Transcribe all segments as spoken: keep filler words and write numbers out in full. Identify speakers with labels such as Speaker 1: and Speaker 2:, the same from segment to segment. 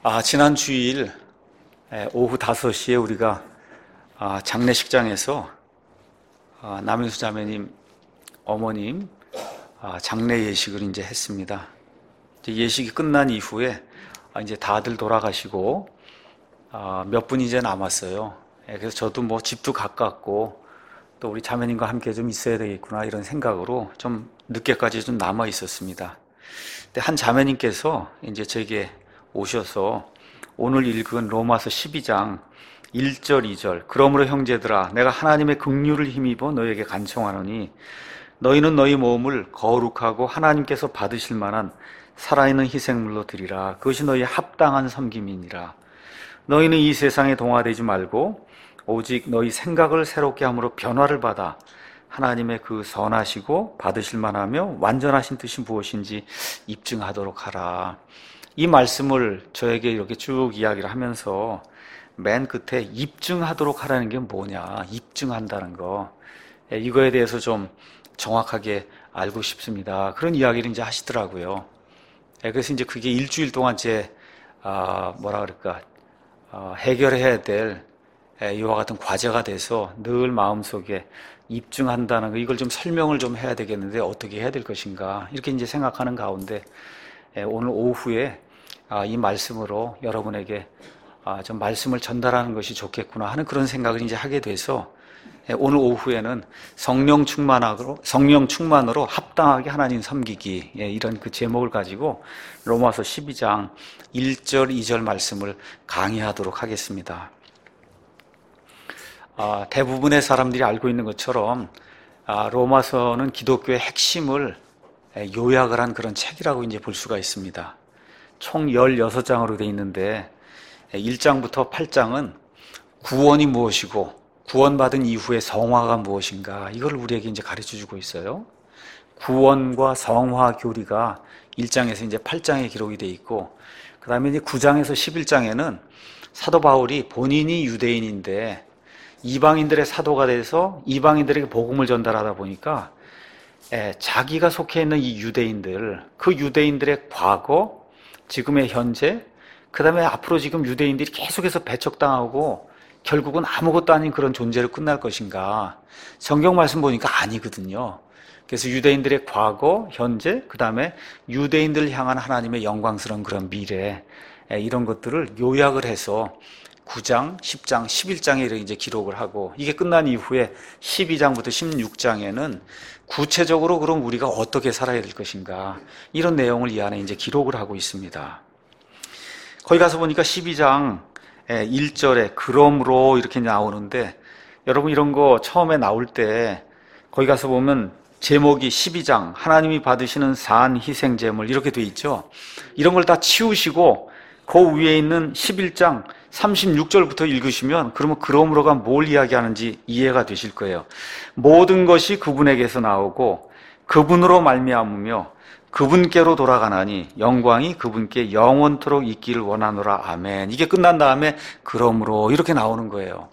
Speaker 1: 아, 지난 주일 오후 다섯 시에 우리가 장례식장에서 남인수 자매님 어머님 장례 예식을 이제 했습니다. 예식이 끝난 이후에 이제 다들 돌아가시고 몇 분이 이제 남았어요. 그래서 저도 뭐 집도 가깝고 또 우리 자매님과 함께 좀 있어야 되겠구나 이런 생각으로 좀 늦게까지 좀 남아 있었습니다. 근데 한 자매님께서 이제 제게 오셔서 오늘 읽은 로마서 십이 장 일 절 이 절 그러므로 형제들아 내가 하나님의 긍휼을 힘입어 너희에게 간청하노니 너희는 너희 몸을 거룩하고 하나님께서 받으실 만한 살아있는 희생물로 드리라. 그것이 너희의 합당한 섬김이니라. 너희는 이 세상에 동화되지 말고 오직 너희 생각을 새롭게 함으로 변화를 받아 하나님의 그 선하시고 받으실 만하며 완전하신 뜻이 무엇인지 입증하도록 하라. 이 말씀을 저에게 이렇게 쭉 이야기를 하면서 맨 끝에 입증하도록 하라는 게 뭐냐, 입증한다는 거, 이거에 대해서 좀 정확하게 알고 싶습니다. 그런 이야기를 이제 하시더라고요. 그래서 이제 그게 일주일 동안 제 아, 뭐라 그럴까 어, 해결해야 될 이와 같은 과제가 돼서 늘 마음속에 입증한다는 거, 이걸 좀 설명을 좀 해야 되겠는데 어떻게 해야 될 것인가 이렇게 이제 생각하는 가운데 오늘 오후에 이 말씀으로 여러분에게 좀 말씀을 전달하는 것이 좋겠구나 하는 그런 생각을 이제 하게 돼서 오늘 오후에는 성령 충만으로 성령 충만으로 합당하게 하나님 섬기기, 이런 그 제목을 가지고 로마서 십이 장 일 절 이 절 말씀을 강의하도록 하겠습니다. 아, 대부분의 사람들이 알고 있는 것처럼 아, 로마서는 기독교의 핵심을 요약을 한 그런 책이라고 이제 볼 수가 있습니다. 총 십육 장으로 되어 있는데 일 장부터 팔 장은 구원이 무엇이고 구원받은 이후의 성화가 무엇인가 이걸 우리에게 이제 가르쳐 주고 있어요. 구원과 성화 교리가 일 장에서 이제 팔 장에 기록이 되어 있고, 그 다음에 이제 구 장에서 십일 장에는 사도 바울이 본인이 유대인인데 이방인들의 사도가 돼서 이방인들에게 복음을 전달하다 보니까 에, 자기가 속해 있는 이 유대인들, 그 유대인들의 과거, 지금의 현재, 그 다음에 앞으로 지금 유대인들이 계속해서 배척당하고 결국은 아무것도 아닌 그런 존재로 끝날 것인가? 성경 말씀 보니까 아니거든요. 그래서 유대인들의 과거, 현재, 그 다음에 유대인들을 향한 하나님의 영광스러운 그런 미래, 이런 것들을 요약을 해서 구 장, 십 장, 십일 장에 이제 기록을 하고, 이게 끝난 이후에 십이 장부터 십육 장에는 구체적으로 그럼 우리가 어떻게 살아야 될 것인가, 이런 내용을 이 안에 이제 기록을 하고 있습니다. 거기 가서 보니까 십이 장 일 절에 그러므로 이렇게 나오는데, 여러분 이런 거 처음에 나올 때 거기 가서 보면 제목이 십이 장 하나님이 받으시는 산 희생제물 이렇게 돼 있죠. 이런 걸 다 치우시고 그 위에 있는 십일 장 삼십육 절부터 읽으시면 그러면 그러므로가 뭘 이야기하는지 이해가 되실 거예요. 모든 것이 그분에게서 나오고 그분으로 말미암으며 그분께로 돌아가나니 영광이 그분께 영원토록 있기를 원하노라. 아멘. 이게 끝난 다음에 그러므로 이렇게 나오는 거예요.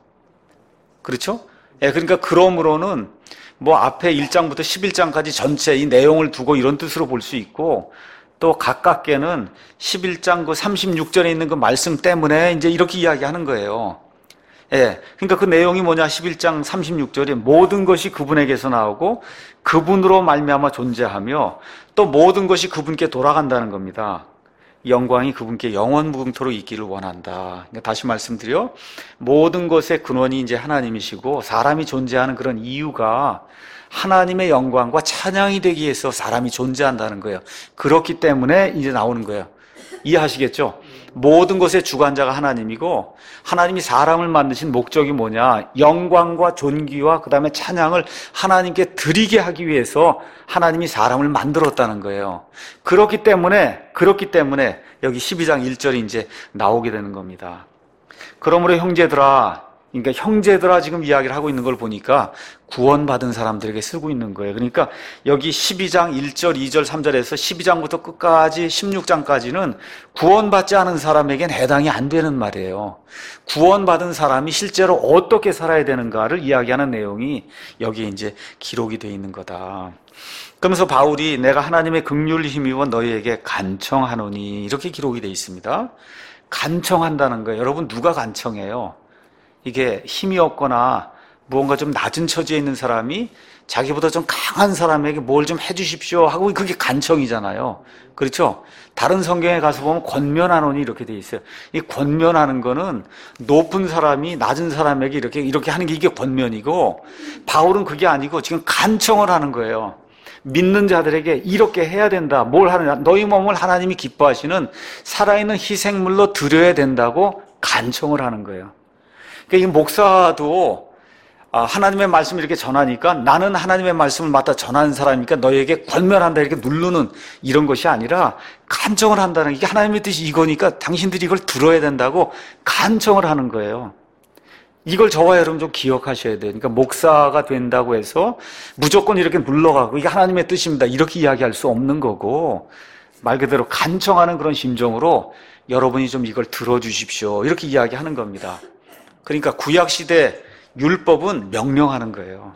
Speaker 1: 그렇죠? 예, 그러니까 그러므로는 뭐 앞에 일 장부터 십일 장까지 전체 이 내용을 두고 이런 뜻으로 볼 수 있고, 또 가깝게는 십일 장 그 삼십육 절에 있는 그 말씀 때문에 이제 이렇게 이야기하는 거예요. 예. 그러니까 그 내용이 뭐냐? 십일 장 삼십육 절에 모든 것이 그분에게서 나오고 그분으로 말미암아 존재하며 또 모든 것이 그분께 돌아간다는 겁니다. 영광이 그분께 영원무궁토록 있기를 원한다. 그러니까 다시 말씀드려, 모든 것의 근원이 이제 하나님이시고 사람이 존재하는 그런 이유가 하나님의 영광과 찬양이 되기 위해서 사람이 존재한다는 거예요. 그렇기 때문에 이제 나오는 거예요. 이해하시겠죠? 모든 것의 주관자가 하나님이고 하나님이 사람을 만드신 목적이 뭐냐? 영광과 존귀와 그 다음에 찬양을 하나님께 드리게 하기 위해서 하나님이 사람을 만들었다는 거예요. 그렇기 때문에 그렇기 때문에 여기 십이 장 일 절이 이제 나오게 되는 겁니다. 그러므로 형제들아, 그러니까 형제들아 지금 이야기를 하고 있는 걸 보니까 구원받은 사람들에게 쓰고 있는 거예요. 그러니까 여기 십이 장 일 절, 이 절, 삼 절에서 십이 장부터 끝까지 십육 장까지는 구원받지 않은 사람에겐 해당이 안 되는 말이에요. 구원받은 사람이 실제로 어떻게 살아야 되는가를 이야기하는 내용이 여기에 이제 기록이 되어 있는 거다. 그러면서 바울이 내가 하나님의 긍휼을 힘입어 너희에게 간청하노니 이렇게 기록이 되어 있습니다. 간청한다는 거예요. 여러분, 누가 간청해요? 이게 힘이 없거나 무언가 좀 낮은 처지에 있는 사람이 자기보다 좀 강한 사람에게 뭘 좀 해주십시오 하고, 그게 간청이잖아요. 그렇죠? 다른 성경에 가서 보면 권면하노니 이렇게 돼 있어요. 이 권면하는 거는 높은 사람이 낮은 사람에게 이렇게 이렇게 하는 게 이게 권면이고, 바울은 그게 아니고 지금 간청을 하는 거예요. 믿는 자들에게 이렇게 해야 된다. 뭘 하느냐? 너희 몸을 하나님이 기뻐하시는 살아있는 희생물로 드려야 된다고 간청을 하는 거예요. 그러니까 이 목사도 하나님의 말씀을 이렇게 전하니까 나는 하나님의 말씀을 맡아 전하는 사람이니까 너희에게 권면한다 이렇게 누르는 이런 것이 아니라 간청을 한다는 게, 이게 하나님의 뜻이 이거니까 당신들이 이걸 들어야 된다고 간청을 하는 거예요. 이걸 저와 여러분 좀 기억하셔야 돼요. 그러니까 목사가 된다고 해서 무조건 이렇게 눌러가고 이게 하나님의 뜻입니다 이렇게 이야기할 수 없는 거고, 말 그대로 간청하는 그런 심정으로 여러분이 좀 이걸 들어주십시오 이렇게 이야기하는 겁니다. 그러니까 구약시대 율법은 명령하는 거예요.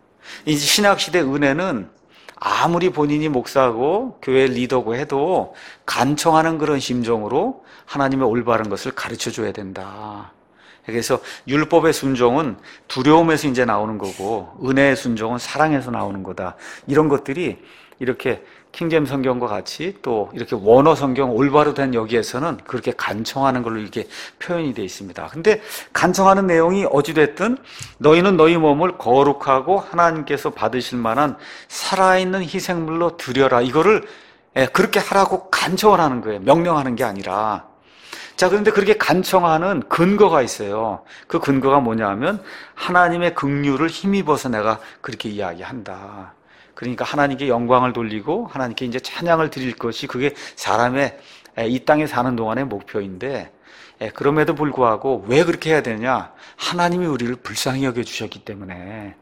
Speaker 1: 이제 신약시대 은혜는 아무리 본인이 목사고 교회 리더고 해도 간청하는 그런 심정으로 하나님의 올바른 것을 가르쳐 줘야 된다. 그래서 율법의 순종은 두려움에서 이제 나오는 거고, 은혜의 순종은 사랑에서 나오는 거다. 이런 것들이 이렇게 킹제임 성경과 같이 또 이렇게 원어 성경 올바로 된 여기에서는 그렇게 간청하는 걸로 이렇게 표현이 되어 있습니다. 근데 간청하는 내용이 어찌됐든 너희는 너희 몸을 거룩하고 하나님께서 받으실 만한 살아있는 희생물로 드려라. 이거를 그렇게 하라고 간청을 하는 거예요. 명령하는 게 아니라. 자, 그런데 그렇게 간청하는 근거가 있어요. 그 근거가 뭐냐 하면 하나님의 긍휼을 힘입어서 내가 그렇게 이야기한다. 그러니까 하나님께 영광을 돌리고 하나님께 이제 찬양을 드릴 것이 그게 사람의 이 땅에 사는 동안의 목표인데, 그럼에도 불구하고 왜 그렇게 해야 되냐? 하나님이 우리를 불쌍히 여겨주셨기 때문에,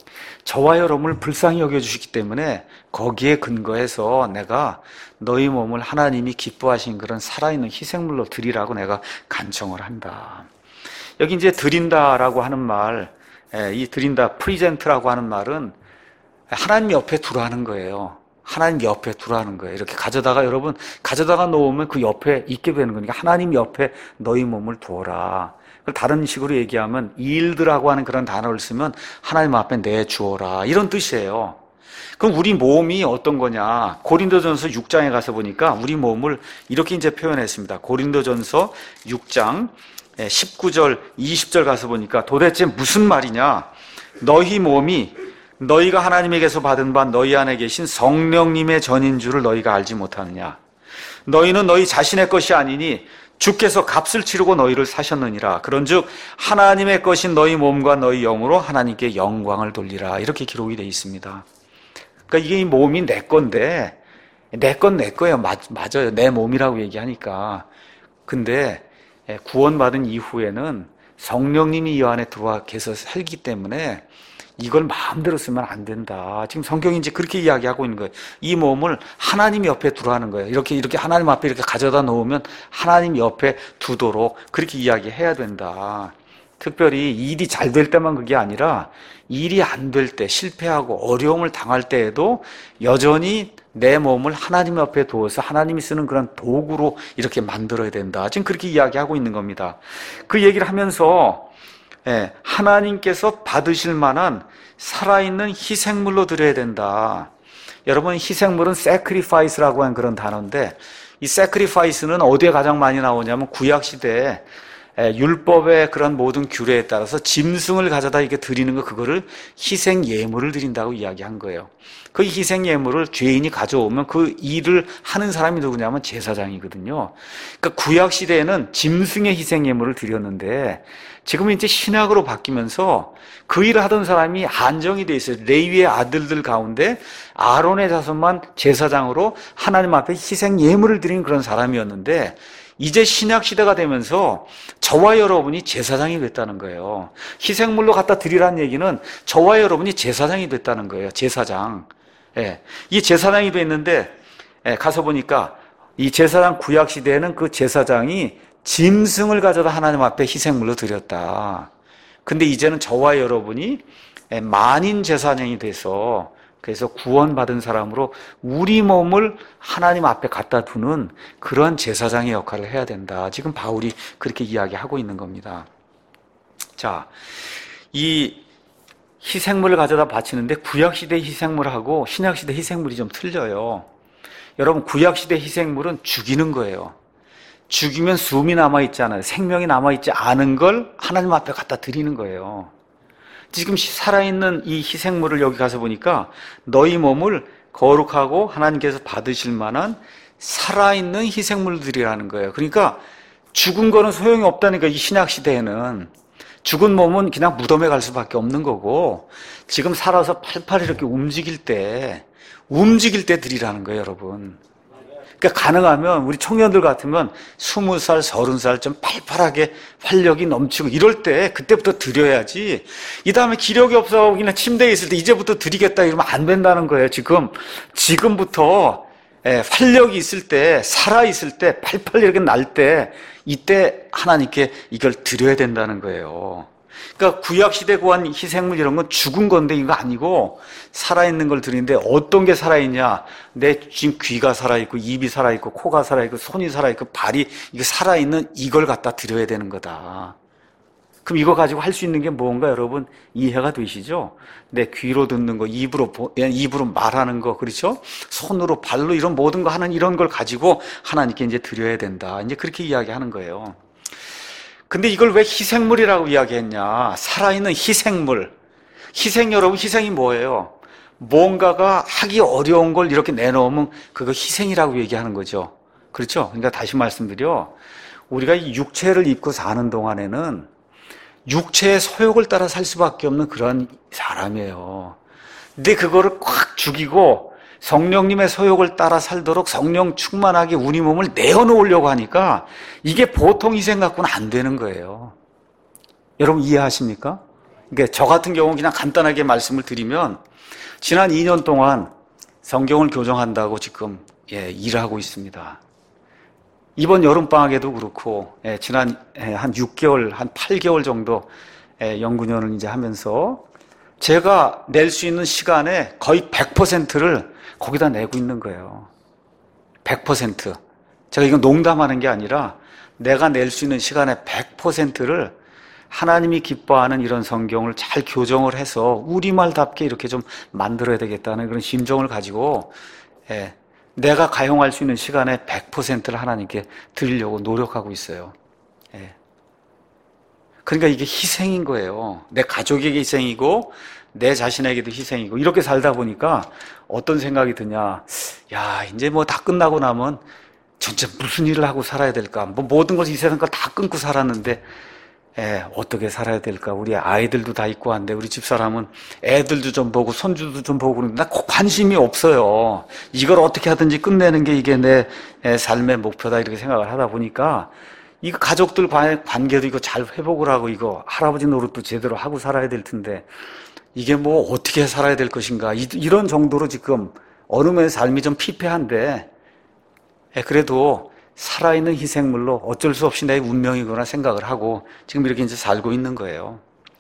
Speaker 1: 저와 여러분을 불쌍히 여겨주셨기 때문에 거기에 근거해서 내가 너희 몸을 하나님이 기뻐하신 그런 살아있는 희생물로 드리라고 내가 간청을 한다. 여기 이제 드린다라고 하는 말, 이 드린다, 프리젠트라고 하는 말은 하나님 옆에 두라는 거예요. 하나님 옆에 두라는 거예요. 이렇게 가져다가, 여러분 가져다가 놓으면 그 옆에 있게 되는 거니까 하나님 옆에 너희 몸을 두어라. 다른 식으로 얘기하면 yield라고 하는 그런 단어를 쓰면 하나님 앞에 내주어라 이런 뜻이에요. 그럼 우리 몸이 어떤 거냐? 고린도전서 육 장에 가서 보니까 우리 몸을 이렇게 이제 표현했습니다. 고린도전서 육 장 십구 절 이십 절 가서 보니까 도대체 무슨 말이냐? 너희 몸이 너희가 하나님에게서 받은 바 너희 안에 계신 성령님의 전인 줄을 너희가 알지 못하느냐? 너희는 너희 자신의 것이 아니니 주께서 값을 치르고 너희를 사셨느니라. 그런즉 하나님의 것인 너희 몸과 너희 영으로 하나님께 영광을 돌리라. 이렇게 기록이 되어 있습니다. 그러니까 이게 이 몸이 내 건데, 내 건 내 거예요. 맞, 맞아요. 내 몸이라고 얘기하니까. 근데 구원받은 이후에는 성령님이 이 안에 들어와 계셔서 살기 때문에 이걸 마음대로 쓰면 안 된다. 지금 성경이 이제 그렇게 이야기하고 있는 거예요. 이 몸을 하나님 옆에 두라는 거예요. 이렇게 이렇게 하나님 앞에 이렇게 가져다 놓으면 하나님 옆에 두도록 그렇게 이야기해야 된다. 특별히 일이 잘 될 때만 그게 아니라 일이 안 될 때, 실패하고 어려움을 당할 때에도 여전히 내 몸을 하나님 옆에 두어서 하나님이 쓰는 그런 도구로 이렇게 만들어야 된다. 지금 그렇게 이야기하고 있는 겁니다. 그 얘기를 하면서 예, 하나님께서 받으실 만한 살아있는 희생물로 드려야 된다. 여러분, 희생물은 sacrifice라고 하는 그런 단어인데, 이 sacrifice는 어디에 가장 많이 나오냐면 구약시대에 율법의 그런 모든 규례에 따라서 짐승을 가져다 이렇게 드리는 거, 그거를 희생 예물을 드린다고 이야기한 거예요. 그 희생 예물을 죄인이 가져오면 그 일을 하는 사람이 누구냐면 제사장이거든요. 그러니까 구약 시대에는 짐승의 희생 예물을 드렸는데 지금은 이제 신약으로 바뀌면서 그 일을 하던 사람이 안정이 돼 있어요. 레위의 아들들 가운데 아론의 자손만 제사장으로 하나님 앞에 희생 예물을 드리는 그런 사람이었는데, 이제 신약 시대가 되면서 저와 여러분이 제사장이 됐다는 거예요. 희생물로 갖다 드리라는 얘기는 저와 여러분이 제사장이 됐다는 거예요. 제사장. 예. 이 제사장이 됐는데, 예, 가서 보니까 이 제사장 구약 시대에는 그 제사장이 짐승을 가져다 하나님 앞에 희생물로 드렸다. 근데 이제는 저와 여러분이 만인 제사장이 돼서 그래서 구원받은 사람으로 우리 몸을 하나님 앞에 갖다 두는 그러한 제사장의 역할을 해야 된다. 지금 바울이 그렇게 이야기하고 있는 겁니다. 자, 이 희생물을 가져다 바치는데 구약시대 희생물하고 신약시대 희생물이 좀 틀려요. 여러분, 구약시대 희생물은 죽이는 거예요. 죽이면 숨이 남아있잖아요. 생명이 남아있지 않은 걸 하나님 앞에 갖다 드리는 거예요. 지금 살아있는 이 희생물을 여기 가서 보니까 너희 몸을 거룩하고 하나님께서 받으실 만한 살아있는 희생물들이라는 거예요. 그러니까 죽은 거는 소용이 없다니까. 이 신약시대에는 죽은 몸은 그냥 무덤에 갈 수밖에 없는 거고, 지금 살아서 팔팔 이렇게 움직일 때 움직일 때 드리라는 거예요, 여러분. 그러니까 가능하면 우리 청년들 같으면 스무 살, 서른 살 좀 팔팔하게 활력이 넘치고 이럴 때 그때부터 드려야지. 이 다음에 기력이 없어 그냥 침대에 있을 때 이제부터 드리겠다 이러면 안 된다는 거예요. 지금 지금부터 예, 활력이 있을 때, 살아 있을 때, 팔팔 이렇게 날 때, 이때 하나님께 이걸 드려야 된다는 거예요. 그러니까 구약시대 구한 희생물 이런 건 죽은 건데 이거 아니고 살아있는 걸 드리는데, 어떤 게 살아있냐? 내 지금 귀가 살아있고 입이 살아있고 코가 살아있고 손이 살아있고 발이 이거 살아있는 이걸 갖다 드려야 되는 거다. 그럼 이거 가지고 할 수 있는 게 뭔가 여러분 이해가 되시죠? 내 귀로 듣는 거, 입으로 입으로 말하는 거, 그렇죠? 손으로 발로 이런 모든 거 하는 이런 걸 가지고 하나님께 이제 드려야 된다. 이제 그렇게 이야기하는 거예요. 근데 이걸 왜 희생물이라고 이야기했냐? 살아있는 희생물. 희생, 여러분, 희생이 뭐예요? 뭔가가 하기 어려운 걸 이렇게 내놓으면 그거 희생이라고 얘기하는 거죠. 그렇죠? 그러니까 다시 말씀드려. 우리가 이 육체를 입고 사는 동안에는 육체의 소욕을 따라 살 수밖에 없는 그런 사람이에요. 근데 그거를 꽉 죽이고 성령님의 소욕을 따라 살도록 성령 충만하게 우리 몸을 내어놓으려고 하니까 이게 보통 희생 갖고는 안 되는 거예요. 여러분 이해하십니까? 그러니까 저 같은 경우 그냥 간단하게 말씀을 드리면 지난 이 년 동안 성경을 교정한다고 지금 예, 일하고 있습니다. 이번 여름방학에도 그렇고, 예, 지난 예, 한 육 개월, 한 팔 개월 정도 예, 연구년을 이제 하면서 제가 낼 수 있는 시간의 거의 백 퍼센트를 거기다 내고 있는 거예요. 백 퍼센트. 제가 이건 농담하는 게 아니라 내가 낼 수 있는 시간의 백 퍼센트를 하나님이 기뻐하는 이런 성경을 잘 교정을 해서 우리말답게 이렇게 좀 만들어야 되겠다는 그런 심정을 가지고 예, 내가 가용할 수 있는 시간의 백 퍼센트를 하나님께 드리려고 노력하고 있어요. 예. 그러니까 이게 희생인 거예요. 내 가족에게 희생이고 내 자신에게도 희생이고 이렇게 살다 보니까 어떤 생각이 드냐. 야, 이제 뭐 다 끝나고 나면 진짜 무슨 일을 하고 살아야 될까. 뭐 모든 것을 이 세상 걸 다 끊고 살았는데 예, 어떻게 살아야 될까? 우리 아이들도 다 있고 한데 우리 집사람은 애들도 좀 보고 손주도 좀 보고 그러는데 나 관심이 없어요. 이걸 어떻게 하든지 끝내는 게 이게 내 삶의 목표다 이렇게 생각을 하다 보니까 이거 가족들 간의 관계도 이거 잘 회복을 하고 이거 할아버지 노릇도 제대로 하고 살아야 될 텐데 이게 뭐 어떻게 살아야 될 것인가 이런 정도로 지금 어느 면의 삶이 좀 피폐한데 예, 그래도 살아있는 희생물로 어쩔 수 없이 내 운명이구나 생각을 하고 지금 이렇게 이제 살고 있는 거예요.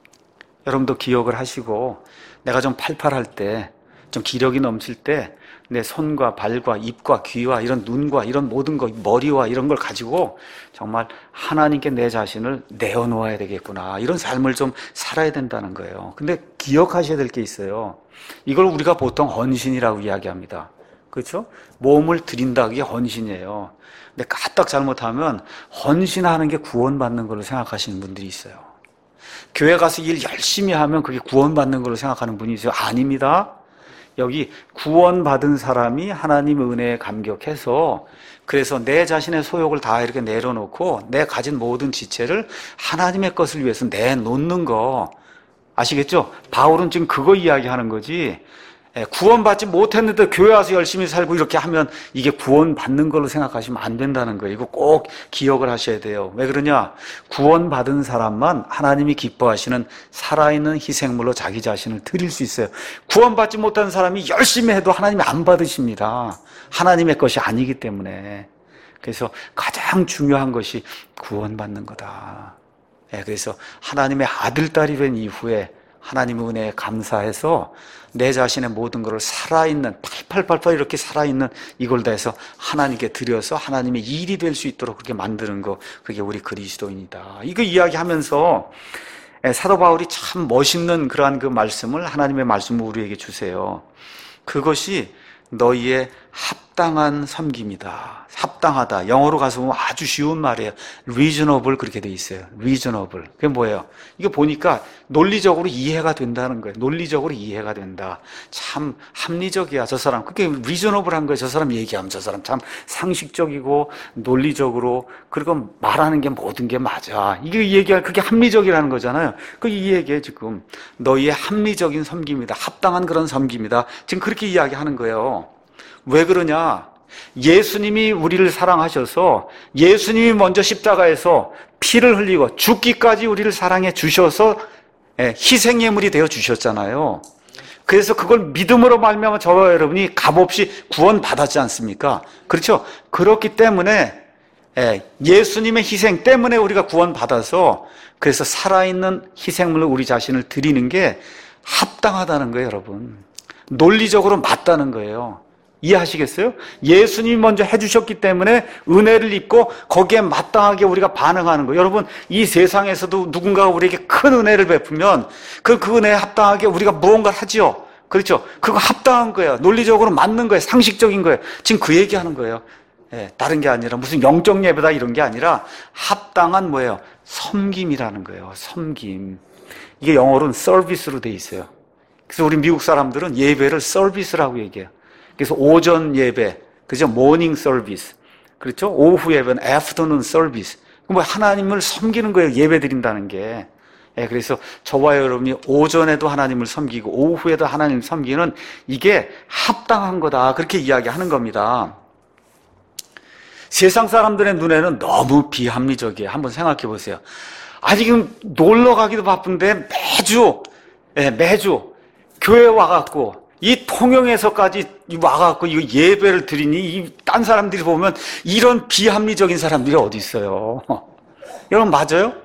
Speaker 1: 여러분도 기억을 하시고 내가 좀 팔팔할 때, 좀 기력이 넘칠 때 내 손과 발과 입과 귀와 이런 눈과 이런 모든 것, 머리와 이런 걸 가지고 정말 하나님께 내 자신을 내어놓아야 되겠구나. 이런 삶을 좀 살아야 된다는 거예요. 근데 기억하셔야 될 게 있어요. 이걸 우리가 보통 헌신이라고 이야기합니다. 그렇죠? 몸을 드린다, 그게 헌신이에요. 근데 까딱 잘못하면 헌신하는 게 구원받는 걸로 생각하시는 분들이 있어요. 교회 가서 일 열심히 하면 그게 구원받는 걸로 생각하는 분이 있어요. 아닙니다. 여기 구원받은 사람이 하나님의 은혜에 감격해서 그래서 내 자신의 소욕을 다 이렇게 내려놓고 내 가진 모든 지체를 하나님의 것을 위해서 내놓는 거 아시겠죠? 바울은 지금 그거 이야기하는 거지. 구원받지 못했는데 교회 와서 열심히 살고 이렇게 하면 이게 구원받는 걸로 생각하시면 안 된다는 거예요. 이거 꼭 기억을 하셔야 돼요. 왜 그러냐? 구원받은 사람만 하나님이 기뻐하시는 살아있는 희생물로 자기 자신을 드릴 수 있어요. 구원받지 못한 사람이 열심히 해도 하나님이 안 받으십니다. 하나님의 것이 아니기 때문에. 그래서 가장 중요한 것이 구원받는 거다. 그래서 하나님의 아들, 딸이 된 이후에 하나님의 은혜에 감사해서 내 자신의 모든 것을 살아있는, 팔팔팔팔 이렇게 살아있는 이걸 다해서 하나님께 드려서 하나님의 일이 될 수 있도록 그렇게 만드는 거, 그게 우리 그리스도인이다. 이거 이야기하면서 사도 바울이 참 멋있는 그러한 그 말씀을, 하나님의 말씀을 우리에게 주세요. 그것이 너희의 합당한 섬김이다. 합당하다. 영어로 가서 보면 아주 쉬운 말이에요. reasonable 그렇게 돼 있어요. reasonable. 그게 뭐예요? 이거 보니까 논리적으로 이해가 된다는 거예요. 논리적으로 이해가 된다. 참 합리적이야, 저 사람. 그게 reasonable 한 거예요. 저 사람 얘기하면 저 사람 참 상식적이고 논리적으로, 그리고 말하는 게 모든 게 맞아. 이게 얘기할, 그게 합리적이라는 거잖아요. 그 이 얘기에 지금 너희의 합리적인 섬김이다. 합당한 그런 섬김이다. 지금 그렇게 이야기하는 거예요. 왜 그러냐? 예수님이 우리를 사랑하셔서 예수님이 먼저 십자가에서 피를 흘리고 죽기까지 우리를 사랑해 주셔서 희생예물이 되어 주셨잖아요. 그래서 그걸 믿음으로 말미암아 저와 여러분이 값없이 구원받았지 않습니까? 그렇죠? 그렇기 때문에 예수님의 희생 때문에 우리가 구원받아서, 그래서 살아있는 희생물을 우리 자신을 드리는 게 합당하다는 거예요, 여러분. 논리적으로 맞다는 거예요. 이해하시겠어요? 예수님이 먼저 해주셨기 때문에 은혜를 입고 거기에 마땅하게 우리가 반응하는 거예요. 여러분, 이 세상에서도 누군가가 우리에게 큰 은혜를 베푸면 그, 그 은혜에 합당하게 우리가 무언가를 하지요. 그렇죠? 그거 합당한 거예요. 논리적으로 맞는 거예요. 상식적인 거예요. 지금 그 얘기하는 거예요. 예, 다른 게 아니라 무슨 영적 예배다 이런 게 아니라 합당한 뭐예요? 섬김이라는 거예요. 섬김. 이게 영어로는 서비스로 돼 있어요. 그래서 우리 미국 사람들은 예배를 서비스라고 얘기해요. 그래서 오전 예배, 그죠? 모닝 서비스. 그렇죠? 오후 예배는 애프터눈 서비스. 뭐 하나님을 섬기는 거예요. 예배 드린다는 게. 예, 그래서 저와 여러분이 오전에도 하나님을 섬기고 오후에도 하나님을 섬기는 이게 합당한 거다. 그렇게 이야기하는 겁니다. 세상 사람들의 눈에는 너무 비합리적이에요. 한번 생각해 보세요. 아, 지금 놀러 가기도 바쁜데 매주, 예, 매주 교회 와갖고 이 통영에서까지 와갖고 이 예배를 드리니, 이 딴 사람들이 보면 이런 비합리적인 사람들이 어디 있어요? 여러분, 맞아요?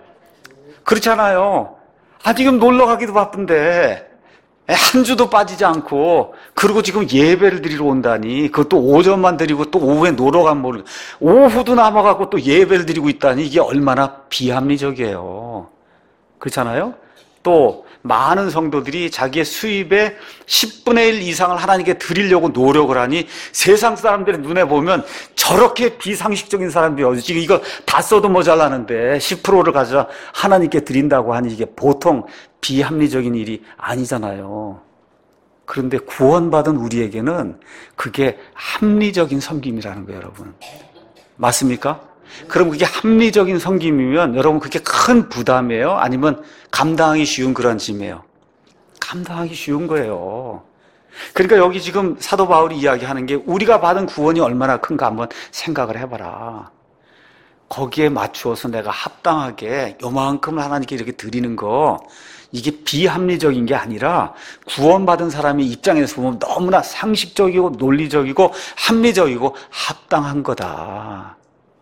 Speaker 1: 그렇잖아요. 아, 지금 놀러 가기도 바쁜데 한 주도 빠지지 않고, 그리고 지금 예배를 드리러 온다니, 그것도 오전만 드리고 또 오후에 놀러 가면 모르, 오후도 남아갖고 또 예배를 드리고 있다니, 이게 얼마나 비합리적이에요. 그렇잖아요? 또 많은 성도들이 자기의 수입의 십분의 일 이상을 하나님께 드리려고 노력을 하니, 세상 사람들의 눈에 보면 저렇게 비상식적인 사람들이 어디, 지금 이거 다 써도 모자라는데 십 퍼센트를 가져 하나님께 드린다고 하니 이게 보통 비합리적인 일이 아니잖아요. 그런데 구원받은 우리에게는 그게 합리적인 섬김이라는 거예요, 여러분. 맞습니까? 그럼 그게 합리적인 섬김이면 여러분 그게 큰 부담이에요? 아니면 감당하기 쉬운 그런 짐이에요? 감당하기 쉬운 거예요. 그러니까 여기 지금 사도 바울이 이야기하는 게, 우리가 받은 구원이 얼마나 큰가 한번 생각을 해봐라. 거기에 맞추어서 내가 합당하게 요만큼을 하나님께 이렇게 드리는 거, 이게 비합리적인 게 아니라 구원받은 사람의 입장에서 보면 너무나 상식적이고 논리적이고 합리적이고 합당한 거다.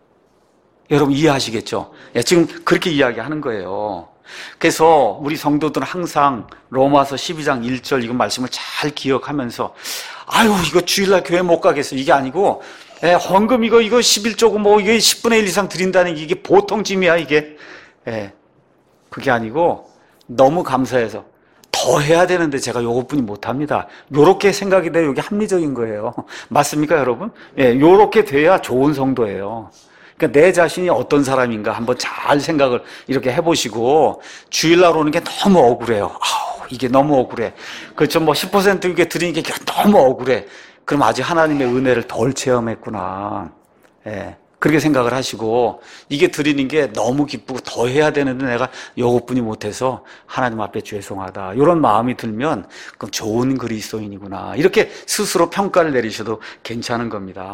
Speaker 1: 여러분 이해하시겠죠? 예, 지금 그렇게 이야기하는 거예요. 그래서 우리 성도들은 항상 로마서 십이 장 일 절 이거 말씀을 잘 기억하면서, 아유 이거 주일날 교회 못 가겠어, 이게 아니고, 예, 헌금 이거 이거 십일 조고 뭐 이게 십분의 일 이상 드린다는 게 이게 보통 짐이야 이게. 예, 그게 아니고 너무 감사해서 더 해야 되는데 제가 요것뿐이 못합니다. 요렇게 생각이 돼야 이게 합리적인 거예요. 맞습니까 여러분? 예, 요렇게 돼야 좋은 성도예요. 그러니까 내 자신이 어떤 사람인가 한번 잘 생각을 이렇게 해보시고, 주일날 오는 게 너무 억울해요. 아우, 이게 너무 억울해. 그렇죠. 뭐 십 퍼센트 이게 드리는 게 너무 억울해. 그럼 아직 하나님의 은혜를 덜 체험했구나. 예. 그렇게 생각을 하시고, 이게 드리는 게 너무 기쁘고 더 해야 되는데 내가 요것뿐이 못해서 하나님 앞에 죄송하다, 이런 마음이 들면 그럼 좋은 그리스도인이구나, 이렇게 스스로 평가를 내리셔도 괜찮은 겁니다.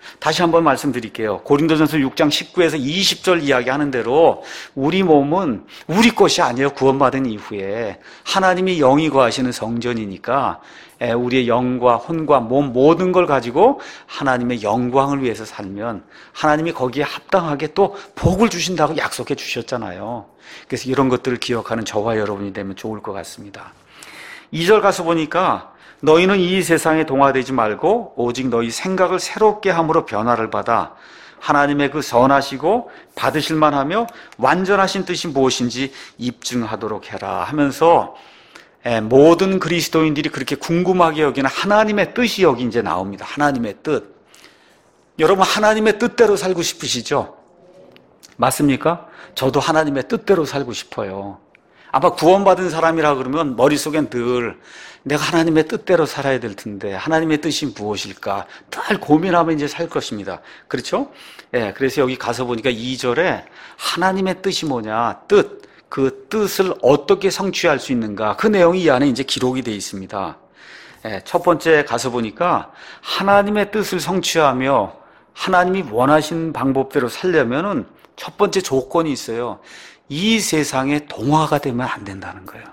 Speaker 1: 다시 한번 말씀드릴게요. 고린도전서 육 장 십구에서 이십 절 이야기하는 대로 우리 몸은 우리 것이 아니에요. 구원받은 이후에 하나님이 영이 거하시는 성전이니까 우리의 영과 혼과 몸 모든 걸 가지고 하나님의 영광을 위해서 살면 하나님이 거기에 합당하게 또 복을 주신다고 약속해 주셨잖아요. 그래서 이런 것들을 기억하는 저와 여러분이 되면 좋을 것 같습니다. 이 절 가서 보니까 너희는 이 세상에 동화되지 말고 오직 너희 생각을 새롭게 함으로 변화를 받아 하나님의 그 선하시고 받으실 만하며 완전하신 뜻이 무엇인지 입증하도록 해라 하면서 모든 그리스도인들이 그렇게 궁금하게 여기는 하나님의 뜻이 여기 이제 나옵니다. 하나님의 뜻. 여러분 하나님의 뜻대로 살고 싶으시죠? 맞습니까? 저도 하나님의 뜻대로 살고 싶어요. 아마 구원받은 사람이라 그러면 머릿속엔 늘 내가 하나님의 뜻대로 살아야 될 텐데 하나님의 뜻이 무엇일까 늘 고민하며 이제 살 것입니다. 그렇죠? 예, 그래서 여기 가서 보니까 이 절에 하나님의 뜻이 뭐냐, 뜻, 그 뜻을 어떻게 성취할 수 있는가, 그 내용이 이 안에 이제 기록이 되어 있습니다. 예, 첫 번째 가서 보니까 하나님의 뜻을 성취하며 하나님이 원하신 방법대로 살려면은 첫 번째 조건이 있어요. 이 세상에 동화가 되면 안 된다는 거예요.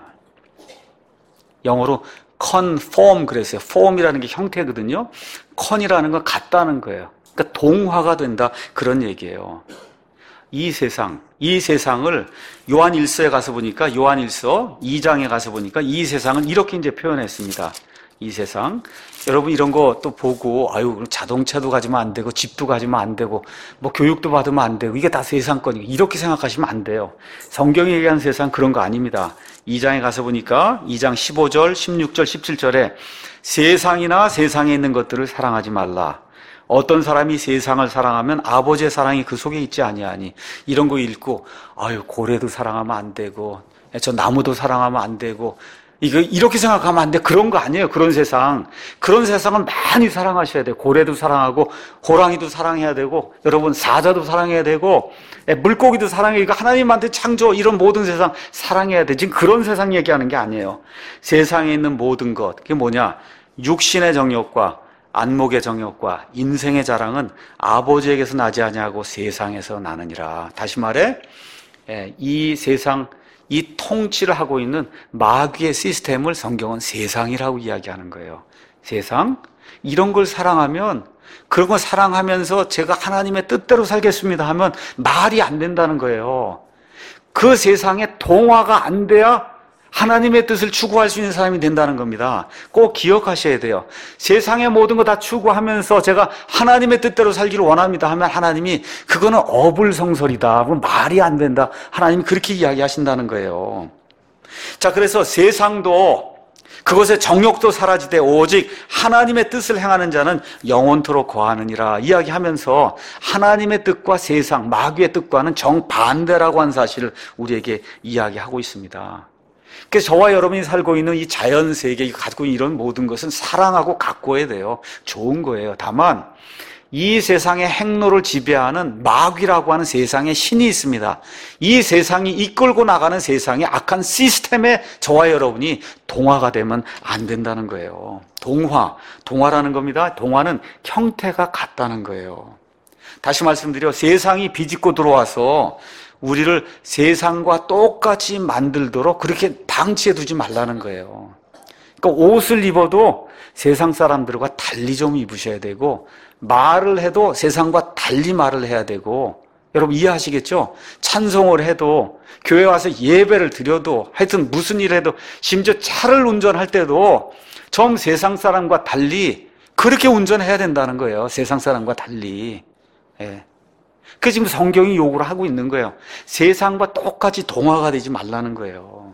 Speaker 1: 영어로 conform 그랬어요. form이라는 게 형태거든요. con이라는 건 같다는 거예요. 그러니까 동화가 된다 그런 얘기예요. 이 세상, 이 세상을 요한일서에 가서 보니까 요한일서 이 장에 가서 보니까 이 세상을 이렇게 이제 표현했습니다. 이 세상. 여러분 이런 거 또 보고 아유 자동차도 가지면 안 되고 집도 가지면 안 되고 뭐 교육도 받으면 안 되고 이게 다 세상 거니까 이렇게 생각하시면 안 돼요. 성경이 얘기하는 세상 그런 거 아닙니다. 이 장에 가서 보니까 이 장 십오 절, 십육 절, 십칠 절에 세상이나 세상에 있는 것들을 사랑하지 말라. 어떤 사람이 세상을 사랑하면 아버지의 사랑이 그 속에 있지 아니하니. 이런 거 읽고 아유 고래도 사랑하면 안 되고 저 나무도 사랑하면 안 되고 이거 이렇게 생각하면 안 돼. 그런 거 아니에요. 그런 세상. 그런 세상은 많이 사랑하셔야 돼요. 고래도 사랑하고 호랑이도 사랑해야 되고 여러분 사자도 사랑해야 되고 물고기도 사랑해야 되고 하나님한테 창조 이런 모든 세상 사랑해야 돼. 지금 그런 세상 얘기하는 게 아니에요. 세상에 있는 모든 것. 그게 뭐냐? 육신의 정욕과 안목의 정욕과 인생의 자랑은 아버지에게서 나지 아니하고 세상에서 나느니라. 다시 말해 이 세상 이 통치를 하고 있는 마귀의 시스템을 성경은 세상이라고 이야기하는 거예요. 세상? 이런 걸 사랑하면 그런 걸 사랑하면서 제가 하나님의 뜻대로 살겠습니다 하면 말이 안 된다는 거예요. 그 세상에 동화가 안 돼야 하나님의 뜻을 추구할 수 있는 사람이 된다는 겁니다. 꼭 기억하셔야 돼요. 세상의 모든 거 다 추구하면서 제가 하나님의 뜻대로 살기를 원합니다 하면 하나님이 그거는 어불성설이다. 그건 말이 안 된다. 하나님이 그렇게 이야기하신다는 거예요. 자, 그래서 세상도 그것의 정욕도 사라지되 오직 하나님의 뜻을 행하는 자는 영원토록 거하느니라 이야기하면서 하나님의 뜻과 세상, 마귀의 뜻과는 정반대라고 하는 사실을 우리에게 이야기하고 있습니다. 그래서 저와 여러분이 살고 있는 이 자연세계, 가지고 있는 이런 모든 것은 사랑하고 가꿔야 돼요. 좋은 거예요. 다만 이 세상의 행로를 지배하는 마귀라고 하는 세상의 신이 있습니다. 이 세상이 이끌고 나가는 세상의 악한 시스템에 저와 여러분이 동화가 되면 안 된다는 거예요. 동화, 동화라는 겁니다. 동화는 형태가 같다는 거예요. 다시 말씀드려 세상이 비집고 들어와서 우리를 세상과 똑같이 만들도록 그렇게 방치해 두지 말라는 거예요. 그러니까 옷을 입어도 세상 사람들과 달리 좀 입으셔야 되고 말을 해도 세상과 달리 말을 해야 되고 여러분 이해하시겠죠? 찬송을 해도 교회 와서 예배를 드려도 하여튼 무슨 일을 해도 심지어 차를 운전할 때도 좀 세상 사람과 달리 그렇게 운전해야 된다는 거예요. 세상 사람과 달리. 예. 그 지금 성경이 요구를 하고 있는 거예요. 세상과 똑같이 동화가 되지 말라는 거예요.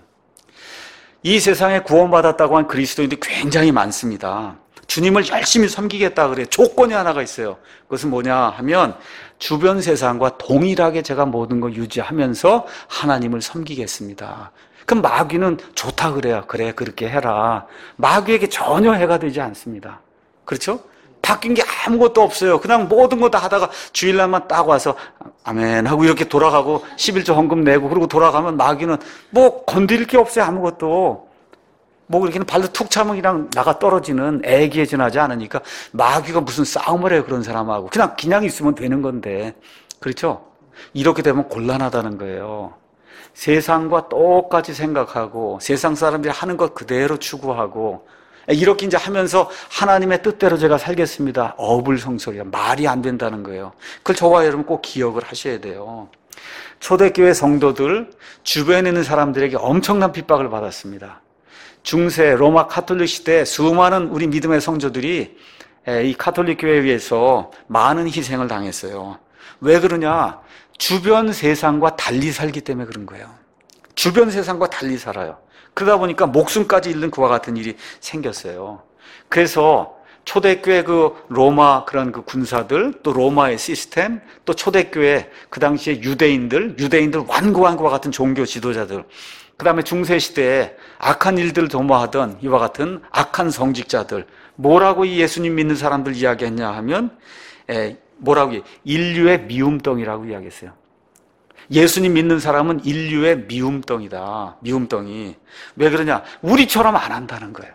Speaker 1: 이 세상에 구원받았다고 한 그리스도인들이 굉장히 많습니다. 주님을 열심히 섬기겠다 그래요. 조건이 하나가 있어요. 그것은 뭐냐 하면 주변 세상과 동일하게 제가 모든 걸 유지하면서 하나님을 섬기겠습니다. 그럼 마귀는 좋다 그래요. 그래 그렇게 해라. 마귀에게 전혀 해가 되지 않습니다. 그렇죠? 바뀐 게 아무것도 없어요. 그냥 모든 거 다 하다가 주일날만 딱 와서 아멘 하고 이렇게 돌아가고 십일조 헌금 내고 그러고 돌아가면 마귀는 뭐 건드릴 게 없어요. 아무것도. 뭐 그렇게는 발로 툭 차면 그냥 나가 떨어지는 애기에 지나지 않으니까 마귀가 무슨 싸움을 해요, 그런 사람하고. 그냥, 그냥 있으면 되는 건데. 그렇죠? 이렇게 되면 곤란하다는 거예요. 세상과 똑같이 생각하고 세상 사람들이 하는 것 그대로 추구하고 이렇게 이제 하면서 하나님의 뜻대로 제가 살겠습니다. 어불성설이야. 말이 안 된다는 거예요. 그걸 저와 여러분 꼭 기억을 하셔야 돼요. 초대교회 성도들, 주변에 있는 사람들에게 엄청난 핍박을 받았습니다. 중세 로마 카톨릭 시대 수많은 우리 믿음의 성도들이 이 카톨릭 교회에 의해서 많은 희생을 당했어요. 왜 그러냐? 주변 세상과 달리 살기 때문에 그런 거예요. 주변 세상과 달리 살아요. 그러다 보니까 목숨까지 잃는 그와 같은 일이 생겼어요. 그래서 초대교회 그 로마 그런 그 군사들, 또 로마의 시스템, 또 초대교회 그 당시에 유대인들, 유대인들 완고한 그와 같은 종교 지도자들, 그 다음에 중세시대에 악한 일들을 도모하던 이와 같은 악한 성직자들, 뭐라고 이 예수님 믿는 사람들 이야기했냐 하면, 에, 뭐라고, 인류의 미움덩이라고 이야기했어요. 예수님 믿는 사람은 인류의 미움덩이다. 미움덩이. 왜 그러냐? 우리처럼 안 한다는 거예요.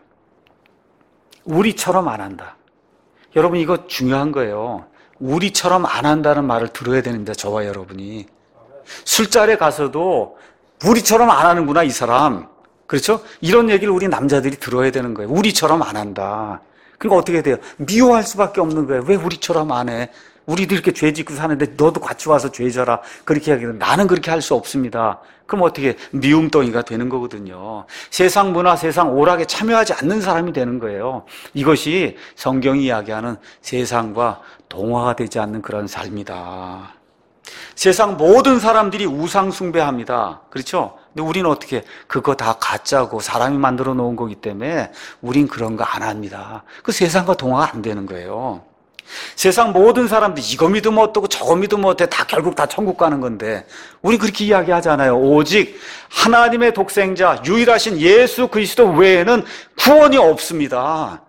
Speaker 1: 우리처럼 안 한다. 여러분, 이거 중요한 거예요. 우리처럼 안 한다는 말을 들어야 되는데, 저와 여러분이. 술자리에 가서도 우리처럼 안 하는구나, 이 사람. 그렇죠? 이런 얘기를 우리 남자들이 들어야 되는 거예요. 우리처럼 안 한다. 그러니까 어떻게 돼요? 미워할 수밖에 없는 거예요. 왜 우리처럼 안 해? 우리도 이렇게 죄 짓고 사는데 너도 같이 와서 죄 져라. 그렇게 하기는 나는 그렇게 할 수 없습니다. 그럼 어떻게 미움덩이가 되는 거거든요. 세상 문화, 세상 오락에 참여하지 않는 사람이 되는 거예요. 이것이 성경이 이야기하는 세상과 동화가 되지 않는 그런 삶이다. 세상 모든 사람들이 우상 숭배합니다. 그렇죠? 근데 우리는 어떻게 그거 다 가짜고 사람이 만들어 놓은 거기 때문에 우린 그런 거 안 합니다. 그 세상과 동화가 안 되는 거예요. 세상 모든 사람들이 이거 믿으면 어떠고 저거 믿으면 어때, 다 결국 다 천국 가는 건데 우리 그렇게 이야기하잖아요. 오직 하나님의 독생자 유일하신 예수 그리스도 외에는 구원이 없습니다.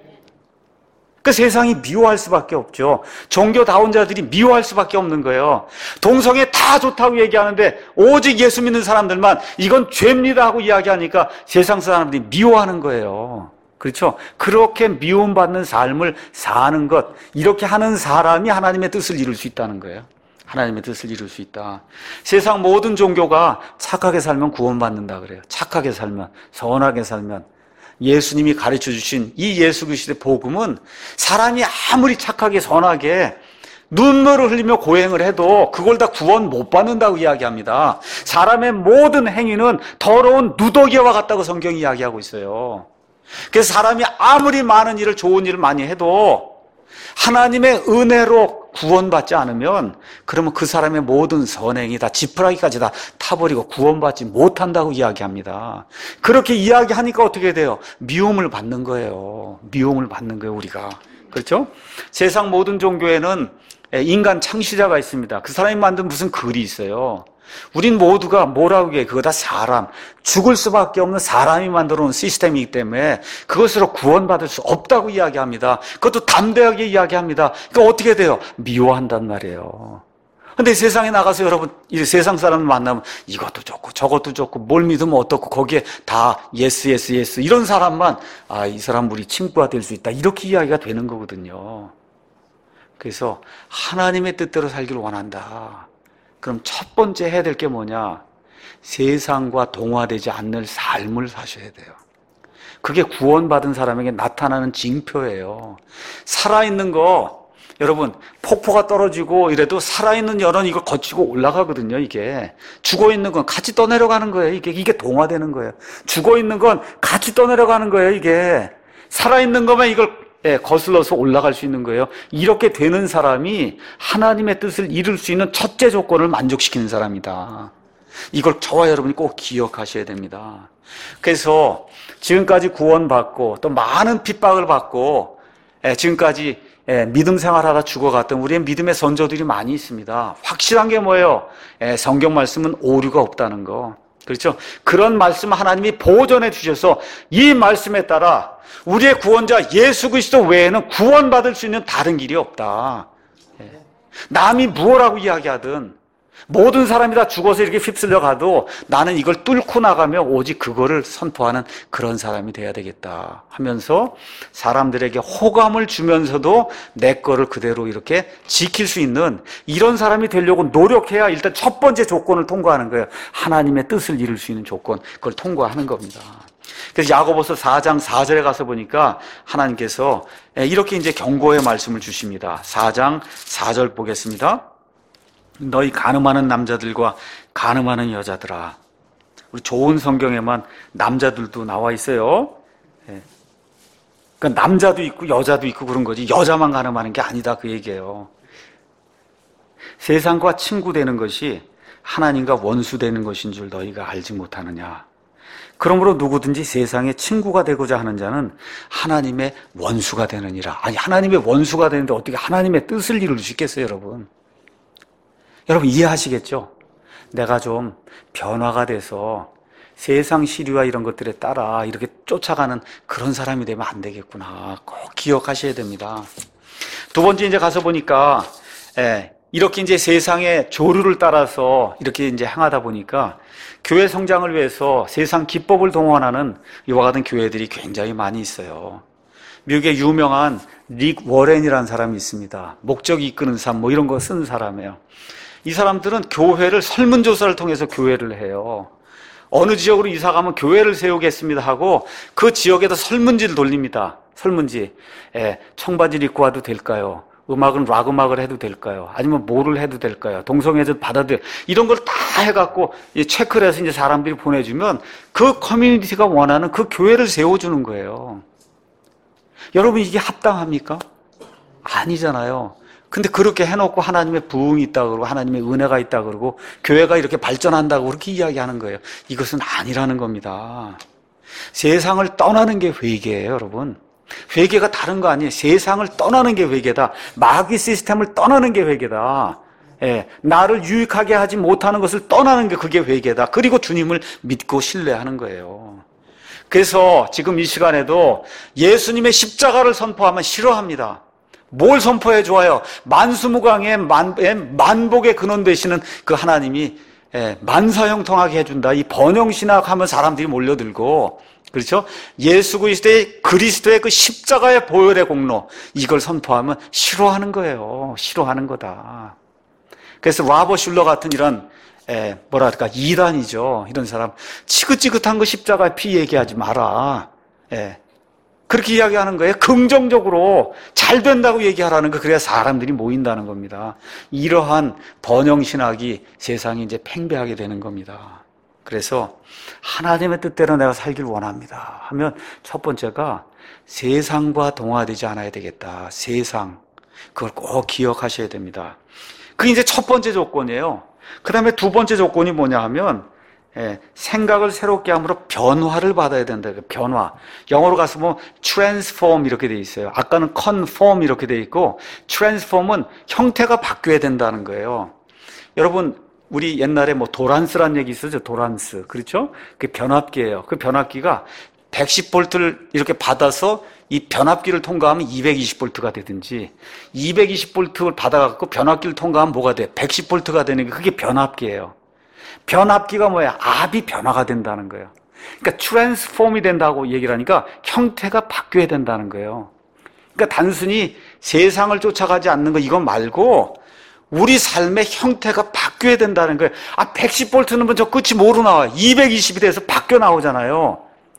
Speaker 1: 그 세상이 미워할 수밖에 없죠. 종교다운 자들이 미워할 수밖에 없는 거예요. 동성애 다 좋다고 얘기하는데 오직 예수 믿는 사람들만 이건 죄입니다 하고 이야기하니까 세상 사람들이 미워하는 거예요. 그렇죠? 그렇게 미움받는 삶을 사는 것, 이렇게 하는 사람이 하나님의 뜻을 이룰 수 있다는 거예요. 하나님의 뜻을 이룰 수 있다. 세상 모든 종교가 착하게 살면 구원받는다 그래요. 착하게 살면, 선하게 살면. 예수님이 가르쳐 주신 이 예수 그리스도의 복음은 사람이 아무리 착하게 선하게 눈물을 흘리며 고행을 해도 그걸 다 구원 못 받는다고 이야기합니다. 사람의 모든 행위는 더러운 누더기와 같다고 성경이 이야기하고 있어요. 그래서 사람이 아무리 많은 일을, 좋은 일을 많이 해도 하나님의 은혜로 구원받지 않으면 그러면 그 사람의 모든 선행이 다 지푸라기까지 다 타버리고 구원받지 못한다고 이야기합니다. 그렇게 이야기하니까 어떻게 돼요? 미움을 받는 거예요. 미움을 받는 거예요, 우리가. 그렇죠? 세상 모든 종교에는 인간 창시자가 있습니다. 그 사람이 만든 무슨 글이 있어요. 우린 모두가 뭐라고 해? 그거 다 사람, 죽을 수밖에 없는 사람이 만들어 놓은 시스템이기 때문에 그것으로 구원받을 수 없다고 이야기합니다. 그것도 담대하게 이야기합니다. 그러니까 어떻게 돼요? 미워한단 말이에요. 근데 세상에 나가서 여러분, 이 세상 사람을 만나면 이것도 좋고 저것도 좋고 뭘 믿으면 어떻고 거기에 다 예스 예스 예스 이런 사람만, 아, 이 사람 우리 친구가 될 수 있다, 이렇게 이야기가 되는 거거든요. 그래서 하나님의 뜻대로 살기를 원한다. 그럼 첫 번째 해야 될 게 뭐냐? 세상과 동화되지 않는 삶을 사셔야 돼요. 그게 구원받은 사람에게 나타나는 징표예요. 살아있는 거, 여러분, 폭포가 떨어지고 이래도 살아있는 열은 이걸 거치고 올라가거든요, 이게. 죽어있는 건 같이 떠내려가는 거예요, 이게. 이게 동화되는 거예요. 죽어있는 건 같이 떠내려가는 거예요, 이게. 살아있는 거면 이걸 예, 거슬러서 올라갈 수 있는 거예요. 이렇게 되는 사람이 하나님의 뜻을 이룰 수 있는 첫째 조건을 만족시키는 사람이다. 이걸 저와 여러분이 꼭 기억하셔야 됩니다. 그래서 지금까지 구원받고 또 많은 핍박을 받고 예, 지금까지 예, 믿음 생활하다 죽어갔던 우리의 믿음의 선조들이 많이 있습니다. 확실한 게 뭐예요? 예, 성경 말씀은 오류가 없다는 거. 그렇죠? 그런 말씀 하나님이 보존해 주셔서 이 말씀에 따라 우리의 구원자 예수 그리스도 외에는 구원받을 수 있는 다른 길이 없다. 남이 무엇라고 이야기하든 모든 사람이 다 죽어서 이렇게 휩쓸려 가도 나는 이걸 뚫고 나가며 오직 그거를 선포하는 그런 사람이 돼야 되겠다 하면서 사람들에게 호감을 주면서도 내 거를 그대로 이렇게 지킬 수 있는 이런 사람이 되려고 노력해야 일단 첫 번째 조건을 통과하는 거예요. 하나님의 뜻을 이룰 수 있는 조건, 그걸 통과하는 겁니다. 그래서 야고보서 사 장 사 절에 가서 보니까 하나님께서 이렇게 이제 경고의 말씀을 주십니다. 사 장 사 절 보겠습니다. 너희 간음하는 남자들과 간음하는 여자들아. 우리 좋은 성경에만 남자들도 나와 있어요. 그러니까 남자도 있고 여자도 있고 그런 거지 여자만 간음하는 게 아니다 그 얘기예요. 세상과 친구 되는 것이 하나님과 원수 되는 것인 줄 너희가 알지 못하느냐. 그러므로 누구든지 세상의 친구가 되고자 하는 자는 하나님의 원수가 되느니라. 아니 하나님의 원수가 되는데 어떻게 하나님의 뜻을 이룰 수 있겠어요, 여러분? 여러분 이해하시겠죠? 내가 좀 변화가 돼서 세상 시류와 이런 것들에 따라 이렇게 쫓아가는 그런 사람이 되면 안 되겠구나. 꼭 기억하셔야 됩니다. 두 번째 이제 가서 보니까 예, 이렇게 이제 세상의 조류를 따라서 이렇게 이제 행하다 보니까 교회 성장을 위해서 세상 기법을 동원하는 이와 같은 교회들이 굉장히 많이 있어요. 미국의 유명한 릭 워렌이라는 사람이 있습니다. 목적이 이끄는 삶 뭐 이런 거 쓴 사람이에요. 이 사람들은 교회를 설문조사를 통해서 교회를 해요. 어느 지역으로 이사 가면 교회를 세우겠습니다 하고 그 지역에다 설문지를 돌립니다. 설문지. 예, 청바지를 입고 와도 될까요? 음악은 락 음악을 해도 될까요? 아니면 뭐를 해도 될까요? 동성애자 받아들 이런 걸 다 해갖고 체크를 해서 이제 사람들이 보내주면 그 커뮤니티가 원하는 그 교회를 세워주는 거예요. 여러분 이게 합당합니까? 아니잖아요. 근데 그렇게 해놓고 하나님의 부흥이 있다고 그러고 하나님의 은혜가 있다고 그러고 교회가 이렇게 발전한다고 그렇게 이야기하는 거예요. 이것은 아니라는 겁니다. 세상을 떠나는 게 회개예요, 여러분. 회개가 다른 거 아니에요. 세상을 떠나는 게 회개다. 마귀 시스템을 떠나는 게 회개다. 예, 나를 유익하게 하지 못하는 것을 떠나는 게 그게 회개다. 그리고 주님을 믿고 신뢰하는 거예요. 그래서 지금 이 시간에도 예수님의 십자가를 선포하면 싫어합니다. 뭘 선포해 좋아요? 만수무강의 만, 만복의 근원 되시는 그 하나님이 만사형통하게 해준다. 이 번영신학 하면 사람들이 몰려들고, 그렇죠? 예수 그리스도의, 그리스도의 그 십자가의 보혈의 공로, 이걸 선포하면 싫어하는 거예요. 싫어하는 거다. 그래서 라버 슐러 같은 이런, 에, 뭐랄까, 이단이죠. 이런 사람, 지긋지긋한 거 십자가에 피 얘기하지 마라. 에. 그렇게 이야기하는 거예요. 긍정적으로 잘 된다고 얘기하라는 거. 그래야 사람들이 모인다는 겁니다. 이러한 번영신학이 세상에 이제 팽배하게 되는 겁니다. 그래서 하나님의 뜻대로 내가 살길 원합니다 하면 첫 번째가 세상과 동화되지 않아야 되겠다. 세상. 그걸 꼭 기억하셔야 됩니다. 그게 이제 첫 번째 조건이에요. 그 다음에 두 번째 조건이 뭐냐 하면 예, 생각을 새롭게 함으로 변화를 받아야 된다. 변화. 영어로 가서 보면 transform 이렇게 돼 있어요. 아까는 conform 이렇게 돼 있고 transform은 형태가 바뀌어야 된다는 거예요. 여러분 우리 옛날에 뭐 도란스란 얘기 있었죠. 도란스. 그렇죠? 그 변압기예요. 그 변압기가 백십 볼트를 이렇게 받아서 이 변압기를 통과하면 이백이십 볼트가 되든지 이백이십 볼트를 받아갖고 변압기를 통과하면 뭐가 돼? 백십 볼트가 되는 게 그게 변압기예요. 변압기가 뭐야? 압이 변화가 된다는 거예요. 그러니까 트랜스폼이 된다고 얘기를 하니까 형태가 바뀌어야 된다는 거예요. 그러니까 단순히 세상을 쫓아가지 않는 거 이거 말고 우리 삶의 형태가 바뀌어야 된다는 거예요. 아, 백십 볼트는 저 끝이 뭐로 나와요? 이백이십이 돼서 바뀌어 나오잖아요.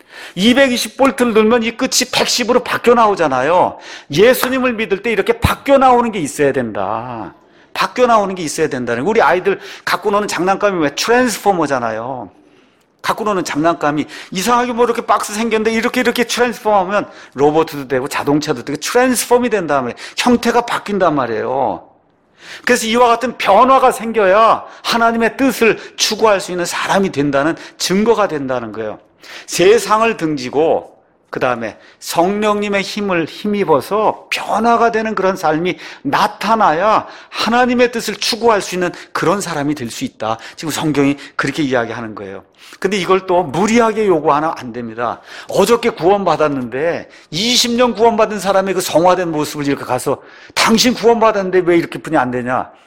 Speaker 1: 이백이십 볼트를 넣으면 이 끝이 백십으로 바뀌어 나오잖아요. 예수님을 믿을 때 이렇게 바뀌어 나오는 게 있어야 된다. 바뀌어 나오는 게 있어야 된다는 거예요. 우리 아이들 갖고 노는 장난감이 왜 트랜스포머잖아요. 갖고 노는 장난감이 이상하게 뭐 이렇게 박스 생겼는데 이렇게 이렇게 트랜스폼하면 로봇도 되고 자동차도 되고 트랜스폼이 된단 말이에요. 형태가 바뀐단 말이에요. 그래서 이와 같은 변화가 생겨야 하나님의 뜻을 추구할 수 있는 사람이 된다는 증거가 된다는 거예요. 세상을 등지고 그 다음에 성령님의 힘을 힘입어서 변화가 되는 그런 삶이 나타나야 하나님의 뜻을 추구할 수 있는 그런 사람이 될 수 있다. 지금 성경이 그렇게 이야기하는 거예요. 근데 이걸 또 무리하게 요구하면 안 됩니다. 어저께 구원받았는데 이십 년 구원받은 사람의 그 성화된 모습을 이렇게 가서 당신 구원받았는데 왜 이렇게 분이 안 되냐?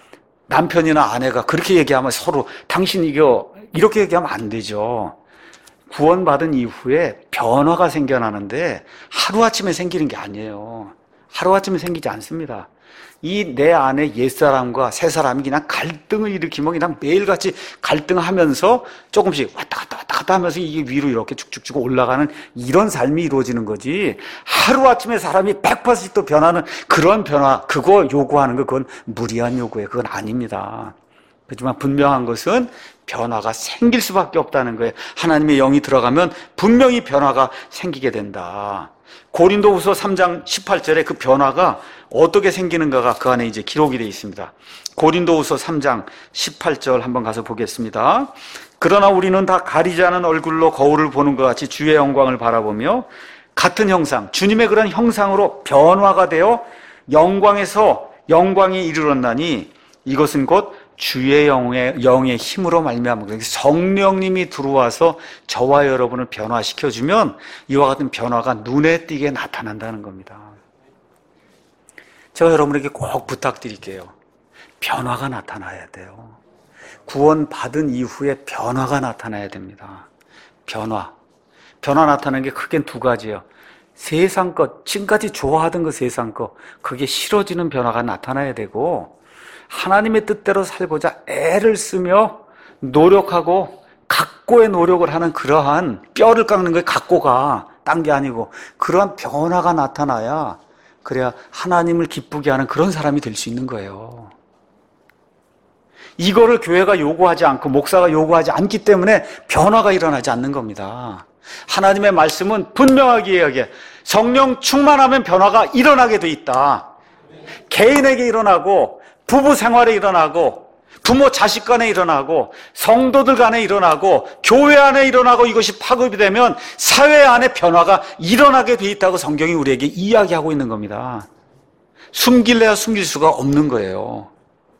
Speaker 1: 남편이나 아내가 그렇게 얘기하면 서로 당신 이거 이렇게 얘기하면 안 되죠. 구원받은 이후에 변화가 생겨나는데 하루아침에 생기는 게 아니에요. 하루아침에 생기지 않습니다. 이 내 안에 옛사람과 새사람이 그냥 갈등을 일으키면 그냥 매일같이 갈등하면서 조금씩 왔다 갔다 왔다 갔다 하면서 이게 위로 이렇게 쭉쭉쭉 올라가는 이런 삶이 이루어지는 거지, 하루아침에 사람이 백 퍼센트 변하는 그런 변화, 그거 요구하는 거 그건 무리한 요구예요. 그건 아닙니다. 그렇지만 분명한 것은 변화가 생길 수밖에 없다는 거예요. 하나님의 영이 들어가면 분명히 변화가 생기게 된다. 고린도후서 삼 장 십팔 절에 그 변화가 어떻게 생기는가가 그 안에 이제 기록이 되어 있습니다. 고린도후서 삼 장 십팔 절 한번 가서 보겠습니다. 그러나 우리는 다 가리지 않은 얼굴로 거울을 보는 것 같이 주의 영광을 바라보며 같은 형상, 주님의 그런 형상으로 변화가 되어 영광에서 영광이 이르렀나니 이것은 곧 주의 영의, 영의 힘으로 말미암은 거예요. 성령님이 들어와서 저와 여러분을 변화시켜주면 이와 같은 변화가 눈에 띄게 나타난다는 겁니다. 제가 여러분에게 꼭 부탁드릴게요. 변화가 나타나야 돼요. 구원받은 이후에 변화가 나타나야 됩니다. 변화. 변화 나타나는 게 크게 두 가지예요. 세상 것, 지금까지 좋아하던 그 세상 것, 그게 싫어지는 변화가 나타나야 되고, 하나님의 뜻대로 살고자 애를 쓰며 노력하고 각고의 노력을 하는 그러한 뼈를 깎는 거에 각고가 딴 게 아니고 그러한 변화가 나타나야 그래야 하나님을 기쁘게 하는 그런 사람이 될 수 있는 거예요. 이거를 교회가 요구하지 않고 목사가 요구하지 않기 때문에 변화가 일어나지 않는 겁니다. 하나님의 말씀은 분명하게 이야기해. 성령 충만하면 변화가 일어나게 돼 있다. 개인에게 일어나고 부부 생활에 일어나고 부모 자식 간에 일어나고 성도들 간에 일어나고 교회 안에 일어나고 이것이 파급이 되면 사회 안에 변화가 일어나게 돼 있다고 성경이 우리에게 이야기하고 있는 겁니다. 숨길래야 숨길 수가 없는 거예요.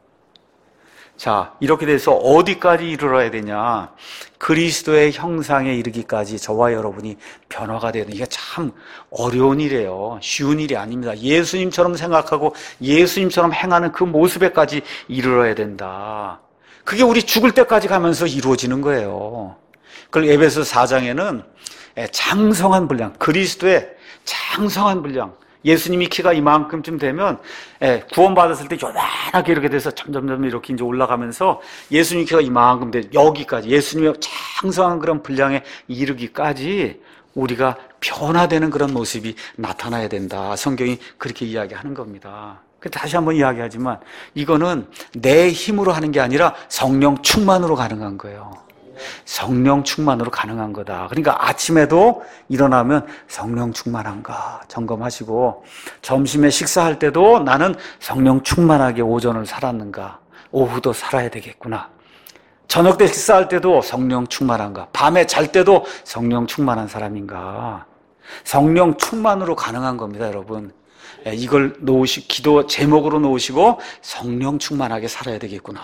Speaker 1: 자, 이렇게 돼서 어디까지 이르러야 되냐? 그리스도의 형상에 이르기까지 저와 여러분이 변화가 되는, 이게 참 어려운 일이에요. 쉬운 일이 아닙니다. 예수님처럼 생각하고 예수님처럼 행하는 그 모습에까지 이르러야 된다. 그게 우리 죽을 때까지 가면서 이루어지는 거예요. 그걸 에베소 사 장에는 장성한 분량, 그리스도의 장성한 분량, 예수님이 키가 이만큼쯤 되면 구원받았을 때 요만하게 이렇게 돼서 점점점 이렇게 이제 올라가면서 예수님 키가 이만큼 돼 여기까지 예수님의 장성한 그런 분량에 이르기까지 우리가 변화되는 그런 모습이 나타나야 된다. 성경이 그렇게 이야기하는 겁니다. 다시 한번 이야기하지만 이거는 내 힘으로 하는 게 아니라 성령 충만으로 가능한 거예요. 성령 충만으로 가능한 거다. 그러니까 아침에도 일어나면 성령 충만한가 점검하시고, 점심에 식사할 때도 나는 성령 충만하게 오전을 살았는가, 오후도 살아야 되겠구나. 저녁 때 식사할 때도 성령 충만한가, 밤에 잘 때도 성령 충만한 사람인가. 성령 충만으로 가능한 겁니다, 여러분. 이걸 놓으시, 기도 제목으로 놓으시고 성령 충만하게 살아야 되겠구나.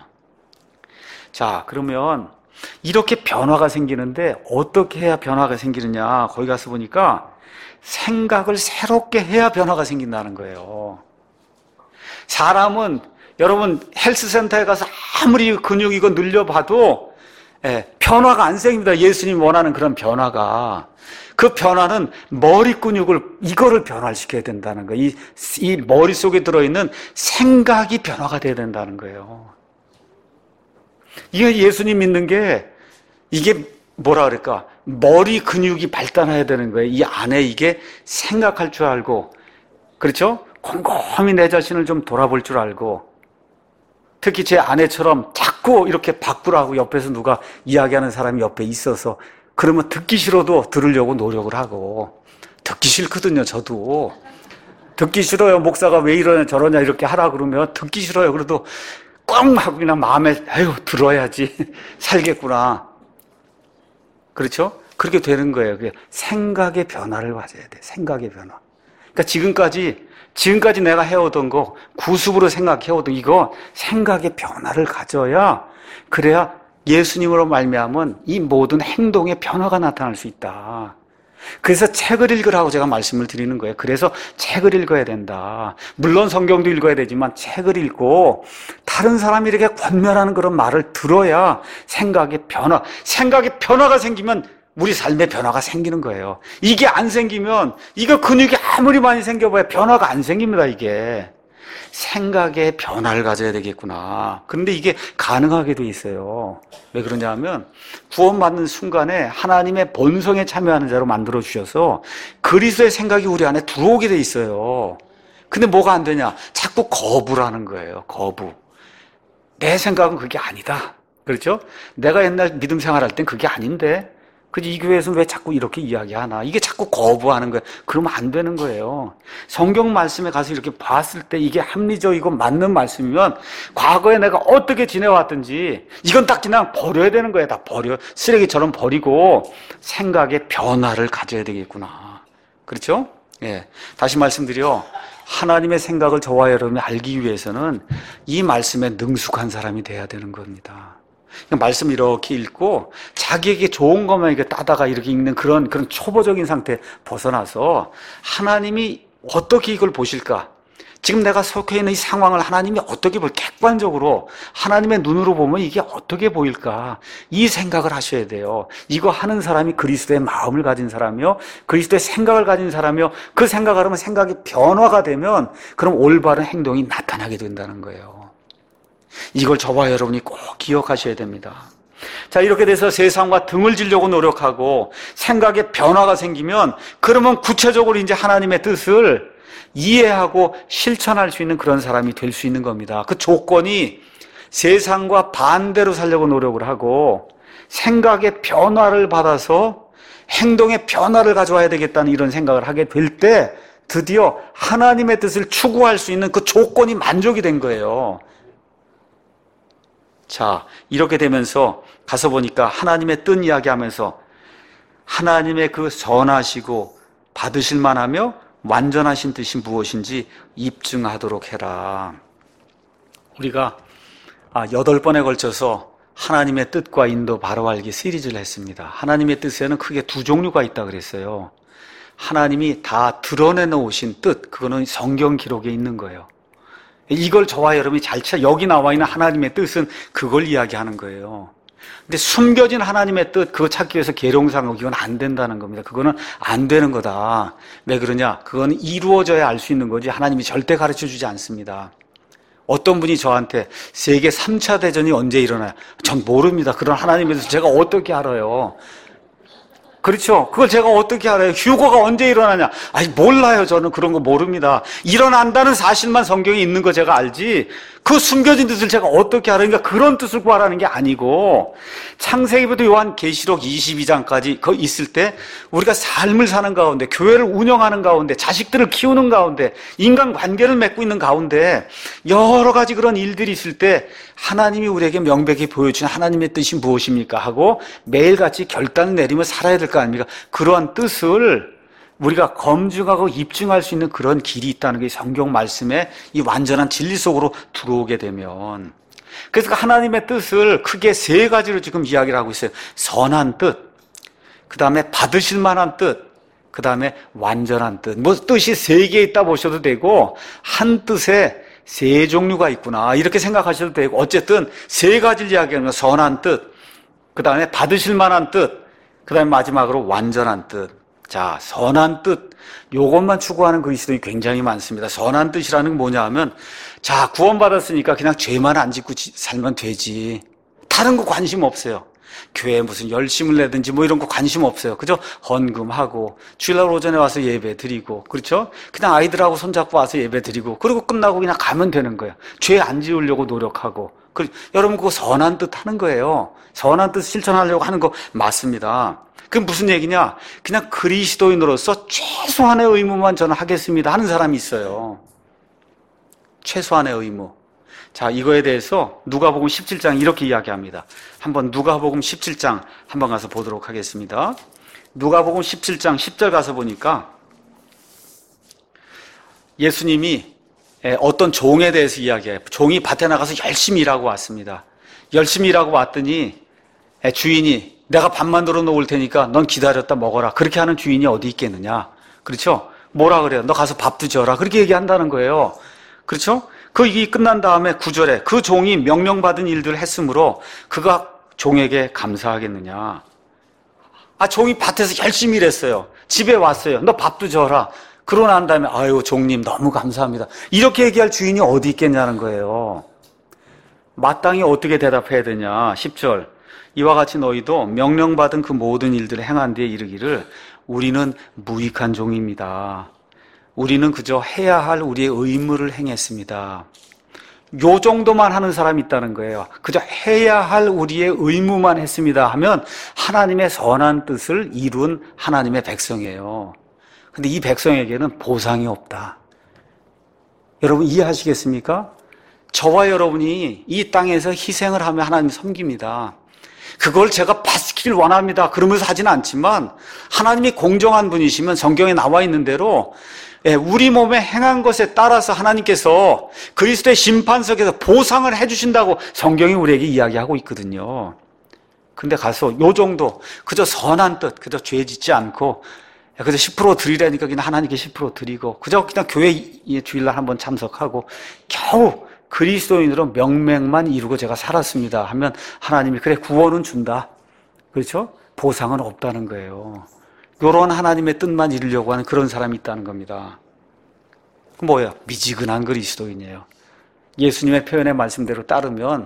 Speaker 1: 자, 그러면 이렇게 변화가 생기는데 어떻게 해야 변화가 생기느냐? 거기 가서 보니까 생각을 새롭게 해야 변화가 생긴다는 거예요. 사람은 여러분 헬스센터에 가서 아무리 근육 이거 늘려봐도 예, 변화가 안 생깁니다. 예수님 원하는 그런 변화가. 그 변화는 머리 근육을, 이거를 변화시켜야 된다는 거예요. 이, 이 머릿속에 들어있는 생각이 변화가 돼야 된다는 거예요. 이게 예수님 믿는 게, 이게 뭐라 그럴까? 머리 근육이 발달해야 되는 거예요. 이 안에 이게 생각할 줄 알고, 그렇죠? 곰곰이 내 자신을 좀 돌아볼 줄 알고, 특히 제 아내처럼 자꾸 이렇게 바꾸라고 옆에서 누가 이야기하는 사람이 옆에 있어서, 그러면 듣기 싫어도 들으려고 노력을 하고, 듣기 싫거든요, 저도. 듣기 싫어요. 목사가 왜 이러냐 저러냐 이렇게 하라 그러면 듣기 싫어요. 그래도 꽝 하고 그냥 마음에 아유 들어야지 살겠구나. 그렇죠? 그렇게 되는 거예요. 그게 생각의 변화를 가져야 돼. 생각의 변화. 그러니까 지금까지 지금까지 내가 해오던 거 구습으로 생각해오던 이거 생각의 변화를 가져야, 그래야 예수님으로 말미암은 이 모든 행동의 변화가 나타날 수 있다. 그래서 책을 읽으라고 제가 말씀을 드리는 거예요. 그래서 책을 읽어야 된다. 물론 성경도 읽어야 되지만 책을 읽고 다른 사람이 이렇게 권면하는 그런 말을 들어야 생각의 변화, 생각의 변화가 생기면 우리 삶의 변화가 생기는 거예요. 이게 안 생기면, 이거 근육이 아무리 많이 생겨봐야 변화가 안 생깁니다, 이게. 생각의 변화를 가져야 되겠구나. 그런데 이게 가능하게 돼 있어요. 왜 그러냐 하면 구원받는 순간에 하나님의 본성에 참여하는 자로 만들어 주셔서 그리스도의 생각이 우리 안에 들어오게 돼 있어요. 근데 뭐가 안 되냐? 자꾸 거부를 하는 거예요. 거부. 내 생각은 그게 아니다. 그렇죠? 내가 옛날 믿음 생활할 땐 그게 아닌데 그지? 이 교회에서 왜 자꾸 이렇게 이야기하나? 이게 자꾸 거부하는 거예요. 그러면 안 되는 거예요. 성경 말씀에 가서 이렇게 봤을 때 이게 합리적이고 맞는 말씀이면 과거에 내가 어떻게 지내왔든지 이건 딱 그냥 버려야 되는 거예요. 다 버려. 쓰레기처럼 버리고 생각의 변화를 가져야 되겠구나. 그렇죠? 예. 다시 말씀드려. 하나님의 생각을 저와 여러분이 알기 위해서는 이 말씀에 능숙한 사람이 돼야 되는 겁니다. 말씀 이렇게 읽고 자기에게 좋은 것만 이렇게 따다가 이렇게 읽는 그런 그런 초보적인 상태 벗어나서 하나님이 어떻게 이걸 보실까? 지금 내가 속해 있는 이 상황을 하나님이 어떻게 볼, 객관적으로 하나님의 눈으로 보면 이게 어떻게 보일까? 이 생각을 하셔야 돼요. 이거 하는 사람이 그리스도의 마음을 가진 사람이요, 그리스도의 생각을 가진 사람이요, 그 생각을 하면 생각이 변화가 되면 그럼 올바른 행동이 나타나게 된다는 거예요. 이걸 저와 여러분이 꼭 기억하셔야 됩니다. 자, 이렇게 돼서 세상과 등을 지려고 노력하고 생각에 변화가 생기면 그러면 구체적으로 이제 하나님의 뜻을 이해하고 실천할 수 있는 그런 사람이 될 수 있는 겁니다. 그 조건이 세상과 반대로 살려고 노력을 하고 생각의 변화를 받아서 행동의 변화를 가져와야 되겠다는 이런 생각을 하게 될 때 드디어 하나님의 뜻을 추구할 수 있는 그 조건이 만족이 된 거예요. 자, 이렇게 되면서 가서 보니까 하나님의 뜻 이야기하면서 하나님의 그 선하시고 받으실 만하며 완전하신 뜻이 무엇인지 입증하도록 해라. 우리가 여덟 번에 걸쳐서 하나님의 뜻과 인도 바로 알기 시리즈를 했습니다. 하나님의 뜻에는 크게 두 종류가 있다 그랬어요. 하나님이 다 드러내 놓으신 뜻, 그거는 성경 기록에 있는 거예요. 이걸 저와 여러분이 잘 찾아, 여기 나와 있는 하나님의 뜻은 그걸 이야기하는 거예요. 근데 숨겨진 하나님의 뜻, 그거 찾기 위해서 계룡상하고 이건 안 된다는 겁니다. 그거는 안 되는 거다. 왜 그러냐? 그건 이루어져야 알 수 있는 거지 하나님이 절대 가르쳐 주지 않습니다. 어떤 분이 저한테 세계 삼 차 대전이 언제 일어나요? 전 모릅니다. 그런 하나님의 뜻을 제가 어떻게 알아요? 그렇죠. 그걸 제가 어떻게 알아요? 휴거가 언제 일어나냐? 아니, 몰라요. 저는 그런 거 모릅니다. 일어난다는 사실만 성경에 있는 거 제가 알지, 그 숨겨진 뜻을 제가 어떻게 알아요? 그러니까 그런 뜻을 구하라는 게 아니고, 창세기부터 요한계시록 이십이 장까지 그 있을 때 우리가 삶을 사는 가운데, 교회를 운영하는 가운데, 자식들을 키우는 가운데, 인간관계를 맺고 있는 가운데 여러 가지 그런 일들이 있을 때 하나님이 우리에게 명백히 보여주신 하나님의 뜻이 무엇입니까? 하고 매일같이 결단을 내리며 살아야 될 거 아닙니까? 그러한 뜻을 우리가 검증하고 입증할 수 있는 그런 길이 있다는 게 성경 말씀에 이 완전한 진리 속으로 들어오게 되면, 그래서 하나님의 뜻을 크게 세 가지로 지금 이야기를 하고 있어요. 선한 뜻, 그 다음에 받으실 만한 뜻, 그 다음에 완전한 뜻. 뭐 뜻이 세 개 있다 보셔도 되고 한 뜻에 세 종류가 있구나 이렇게 생각하셔도 되고, 어쨌든 세 가지를 이야기하는 건 선한 뜻, 그 다음에 받으실 만한 뜻, 그 다음에 마지막으로 완전한 뜻. 자, 선한 뜻, 요것만 추구하는 그리스도인이 굉장히 많습니다. 선한 뜻이라는 게 뭐냐 하면, 자, 구원받았으니까 그냥 죄만 안 짓고 살면 되지, 다른 거 관심 없어요. 교회에 무슨 열심을 내든지 뭐 이런 거 관심 없어요. 그죠? 헌금하고 주일날 오전에 와서 예배 드리고, 그렇죠? 그냥 아이들하고 손잡고 와서 예배 드리고, 그리고 끝나고 그냥 가면 되는 거예요. 죄 안 지으려고 노력하고. 그, 여러분 그거 선한 뜻 하는 거예요. 선한 뜻 실천하려고 하는 거 맞습니다. 그럼 무슨 얘기냐? 그냥 그리스도인으로서 최소한의 의무만 저는 하겠습니다 하는 사람이 있어요. 최소한의 의무. 자, 이거에 대해서 누가복음 십칠 장 이렇게 이야기합니다. 한번 누가복음 십칠 장 한번 가서 보도록 하겠습니다. 누가복음 십칠 장 십 절 가서 보니까 예수님이 어떤 종에 대해서 이야기해요. 종이 밭에 나가서 열심히 일하고 왔습니다. 열심히 일하고 왔더니 주인이 내가 밥 만들어 놓을 테니까 넌 기다렸다 먹어라. 그렇게 하는 주인이 어디 있겠느냐. 그렇죠? 뭐라 그래요? 너 가서 밥도 지어라. 그렇게 얘기한다는 거예요. 그렇죠? 그 일이 끝난 다음에 구 절에 그 종이 명령받은 일들을 했으므로 그가 종에게 감사하겠느냐. 아, 종이 밭에서 열심히 일했어요. 집에 왔어요. 너 밥도 지어라. 그러고 난 다음에 아유 종님 너무 감사합니다. 이렇게 얘기할 주인이 어디 있겠냐는 거예요. 마땅히 어떻게 대답해야 되냐. 십 절 이와 같이 너희도 명령받은 그 모든 일들을 행한 뒤에 이르기를 우리는 무익한 종입니다. 우리는 그저 해야 할 우리의 의무를 행했습니다. 요 정도만 하는 사람이 있다는 거예요. 그저 해야 할 우리의 의무만 했습니다 하면 하나님의 선한 뜻을 이룬 하나님의 백성이에요. 근데 이 백성에게는 보상이 없다. 여러분 이해하시겠습니까? 저와 여러분이 이 땅에서 희생을 하며 하나님 섬깁니다. 그걸 제가 받기를 원합니다. 그러면서 하지는 않지만 하나님이 공정한 분이시면 성경에 나와 있는 대로 우리 몸에 행한 것에 따라서 하나님께서 그리스도의 심판석에서 보상을 해주신다고 성경이 우리에게 이야기하고 있거든요. 근데 가서 요 정도 그저 선한 뜻, 그저 죄 짓지 않고 그저 십 퍼센트 드리라니까 그냥 하나님께 십 퍼센트 드리고 그저 그냥 교회 주일날 한번 참석하고 겨우 그리스도인으로 명맥만 이루고 제가 살았습니다 하면 하나님이 그래 구원은 준다. 그렇죠? 보상은 없다는 거예요. 이런 하나님의 뜻만 이루려고 하는 그런 사람이 있다는 겁니다. 그 뭐예요? 미지근한 그리스도인이에요. 예수님의 표현의 말씀대로 따르면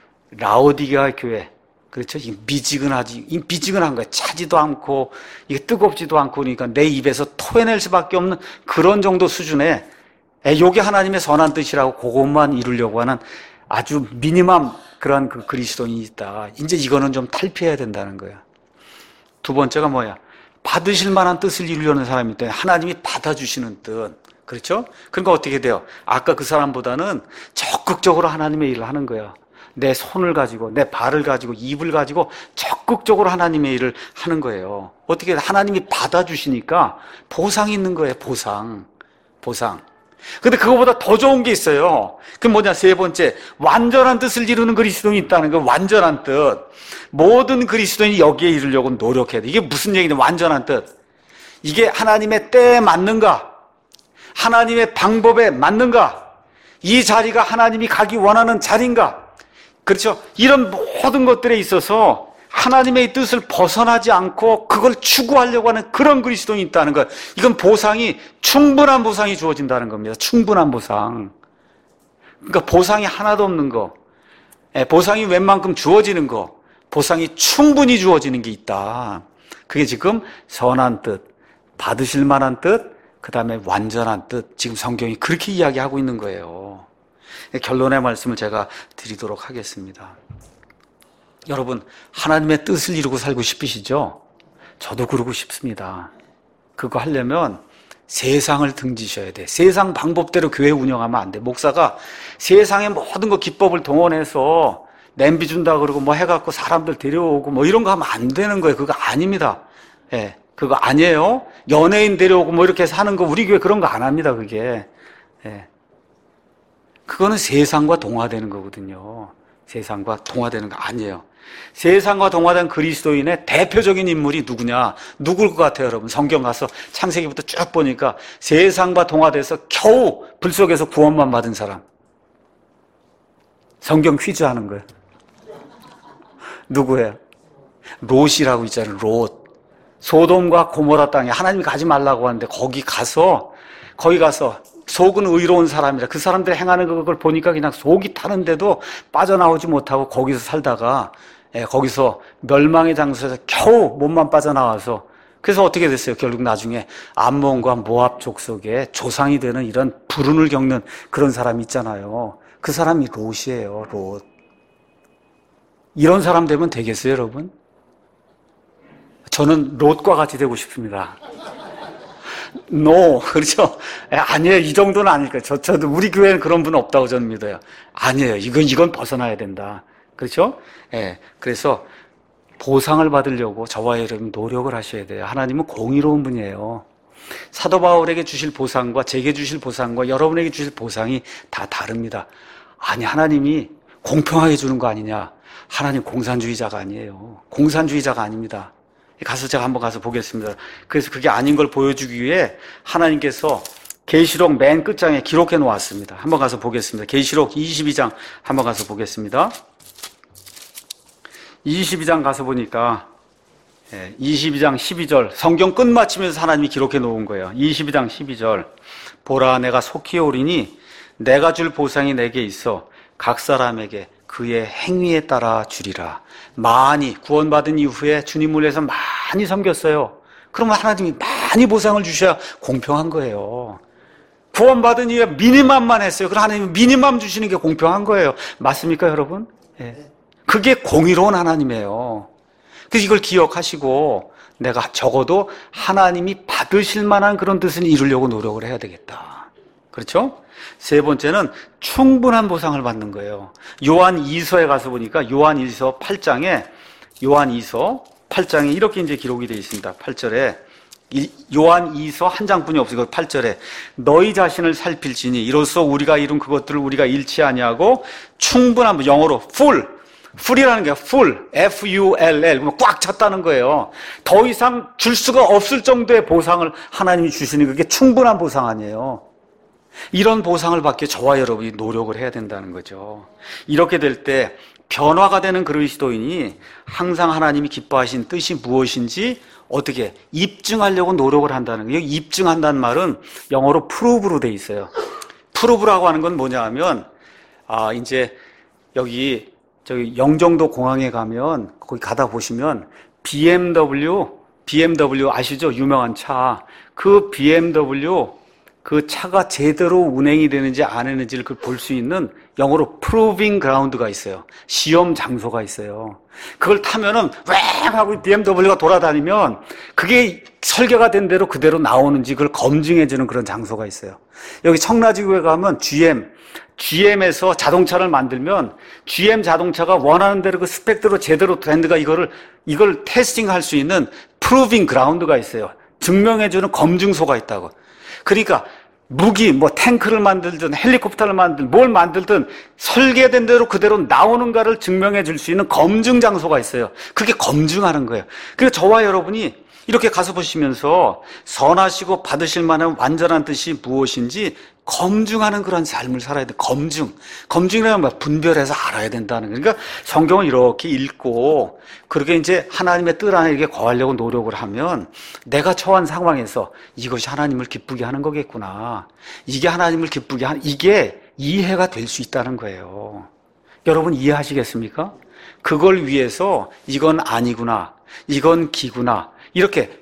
Speaker 1: 라오디게아 교회, 그렇죠? 미지근하지, 미지근한 거예요. 차지도 않고 이게 뜨겁지도 않고 그러니까 내 입에서 토해낼 수밖에 없는 그런 정도 수준의 요게 하나님의 선한 뜻이라고 그것만 이루려고 하는 아주 미니멈 그런 그 그리스도인이 있다. 이제 이거는 좀 탈피해야 된다는 거예요. 두 번째가 뭐야? 받으실 만한 뜻을 이루려는 사람이 있다. 하나님이 받아주시는 뜻. 그렇죠? 그러니까 어떻게 돼요? 아까 그 사람보다는 적극적으로 하나님의 일을 하는 거예요. 내 손을 가지고, 내 발을 가지고, 입을 가지고 적극적으로 하나님의 일을 하는 거예요. 어떻게 하나님이 받아주시니까 보상이 있는 거예요. 보상. 보상. 근데 그거보다 더 좋은 게 있어요. 그게 뭐냐? 세 번째, 완전한 뜻을 이루는 그리스도인이 있다는 거. 완전한 뜻. 모든 그리스도인이 여기에 이르려고 노력해야 돼. 이게 무슨 얘기냐? 완전한 뜻. 이게 하나님의 때에 맞는가? 하나님의 방법에 맞는가? 이 자리가 하나님이 가기 원하는 자리인가? 그렇죠? 이런 모든 것들에 있어서 하나님의 뜻을 벗어나지 않고 그걸 추구하려고 하는 그런 그리스도인이 있다는 것. 이건 보상이, 충분한 보상이 주어진다는 겁니다. 충분한 보상. 그러니까 보상이 하나도 없는 거. 보상이 웬만큼 주어지는 거. 보상이 충분히 주어지는 게 있다. 그게 지금 선한 뜻, 받으실 만한 뜻, 그 다음에 완전한 뜻. 지금 성경이 그렇게 이야기하고 있는 거예요. 결론의 말씀을 제가 드리도록 하겠습니다. 여러분, 하나님의 뜻을 이루고 살고 싶으시죠? 저도 그러고 싶습니다. 그거 하려면 세상을 등지셔야 돼. 세상 방법대로 교회 운영하면 안 돼. 목사가 세상의 모든 거 기법을 동원해서 냄비 준다 그러고 뭐 해갖고 사람들 데려오고 뭐 이런 거 하면 안 되는 거예요. 그거 아닙니다. 예, 그거 아니에요. 연예인 데려오고 뭐 이렇게 해서 하는 거 우리 교회 그런 거 안 합니다. 그게. 예. 그거는 세상과 동화되는 거거든요. 세상과 동화되는 거 아니에요. 세상과 동화된 그리스도인의 대표적인 인물이 누구냐? 누굴 것 같아요, 여러분? 성경 가서 창세기부터 쭉 보니까 세상과 동화돼서 겨우 불 속에서 구원만 받은 사람. 성경 퀴즈 하는 거예요. 누구예요? 롯이라고 있잖아요, 롯. 소돔과 고모라 땅에 하나님이 가지 말라고 하는데 거기 가서, 거기 가서 속은 의로운 사람이라 그 사람들이 행하는 그걸 보니까 그냥 속이 타는데도 빠져나오지 못하고 거기서 살다가 예, 거기서 멸망의 장소에서 겨우 몸만 빠져나와서 그래서 어떻게 됐어요? 결국 나중에 암몬과 모압 족속의 조상이 되는 이런 불운을 겪는 그런 사람이 있잖아요. 그 사람이 롯이에요. 롯. 이런 사람 되면 되겠어요, 여러분? 저는 롯과 같이 되고 싶습니다. No, 그렇죠? 아니에요. 이 정도는 아닐 거예요. 저, 저도 우리 교회는 그런 분 없다고 저는 믿어요. 아니에요. 이건, 이건 벗어나야 된다. 그렇죠? 예. 그래서 보상을 받으려고 저와 여러분 노력을 하셔야 돼요. 하나님은 공의로운 분이에요. 사도 바울에게 주실 보상과 제게 주실 보상과 여러분에게 주실 보상이 다 다릅니다. 아니, 하나님이 공평하게 주는 거 아니냐? 하나님 공산주의자가 아니에요. 공산주의자가 아닙니다. 가서 제가 한번 가서 보겠습니다. 그래서 그게 아닌 걸 보여주기 위해 하나님께서 계시록 맨 끝장에 기록해 놓았습니다. 한번 가서 보겠습니다. 계시록 이십이 장 한번 가서 보겠습니다. 이십이 장 가서 보니까 이십이 장 십이 절 성경 끝마치면서 하나님이 기록해 놓은 거예요. 이십이 장 십이 절 보라 내가 속히 오리니 내가 줄 보상이 내게 있어 각 사람에게 그의 행위에 따라 주리라. 많이 구원받은 이후에 주님을 위해서 많이 섬겼어요. 그러면 하나님이 많이 보상을 주셔야 공평한 거예요. 구원받은 이후에 미니멈만 했어요. 그럼 하나님이 미니멈 주시는 게 공평한 거예요. 맞습니까, 여러분? 예. 그게 공의로운 하나님이에요. 그래서 이걸 기억하시고 내가 적어도 하나님이 받으실 만한 그런 뜻을 이루려고 노력을 해야 되겠다. 그렇죠? 세 번째는 충분한 보상을 받는 거예요. 요한 이서에 가서 보니까 요한 이서 팔 장에 요한 이서 팔 장에 이렇게 이제 기록이 되어 있습니다. 팔 절에 요한 이서 한 장뿐이 없어요. 팔 절에 너희 자신을 살필지니 이로써 우리가 이룬 그것들을 우리가 잃지 아니하고 충분한, 영어로 full, full이라는 게 full, 에프 유 엘 엘, 꽉 찼다는 거예요. 더 이상 줄 수가 없을 정도의 보상을 하나님이 주시는 그게 충분한 보상 아니에요. 이런 보상을 받기 위해 저와 여러분이 노력을 해야 된다는 거죠. 이렇게 될 때 변화가 되는 그리스도인이 항상 하나님이 기뻐하신 뜻이 무엇인지 어떻게 입증하려고 노력을 한다는 거예요. 입증한다는 말은 영어로 prove로 돼 있어요. prove라고 하는 건 뭐냐 하면, 아, 이제 여기, 저기 영종도 공항에 가면, 거기 가다 보시면 비 엠 더블유, 비 엠 더블유 아시죠? 유명한 차. 그 비 엠 더블유 그 차가 제대로 운행이 되는지 안 되는지를 볼 수 있는 영어로 proving ground가 있어요. 시험 장소가 있어요. 그걸 타면은 왱 하고 비 엠 더블유가 돌아다니면 그게 설계가 된 대로 그대로 나오는지 그걸 검증해주는 그런 장소가 있어요. 여기 청라지구에 가면 지 엠, 지 엠에서 자동차를 만들면 지 엠 자동차가 원하는 대로 그 스펙대로 제대로 된가 이거를 이걸 테스팅할 수 있는 proving ground가 있어요. 증명해주는 검증소가 있다고. 그러니까 무기, 뭐 탱크를 만들든 헬리콥터를 만들든 뭘 만들든 설계된 대로 그대로 나오는가를 증명해 줄 수 있는 검증 장소가 있어요. 그게 검증하는 거예요. 그러니까 저와 여러분이 이렇게 가서 보시면서 선하시고 받으실 만한 완전한 뜻이 무엇인지 검증하는 그런 삶을 살아야 돼. 검증. 검증이라는 말 분별해서 알아야 된다는 거예요. 그러니까 성경을 이렇게 읽고 그렇게 이제 하나님의 뜻 안에 이렇게 거하려고 노력을 하면 내가 처한 상황에서 이것이 하나님을 기쁘게 하는 거겠구나. 이게 하나님을 기쁘게 하는, 이게 이해가 될 수 있다는 거예요. 여러분 이해하시겠습니까? 그걸 위해서 이건 아니구나. 이건 기구나. 이렇게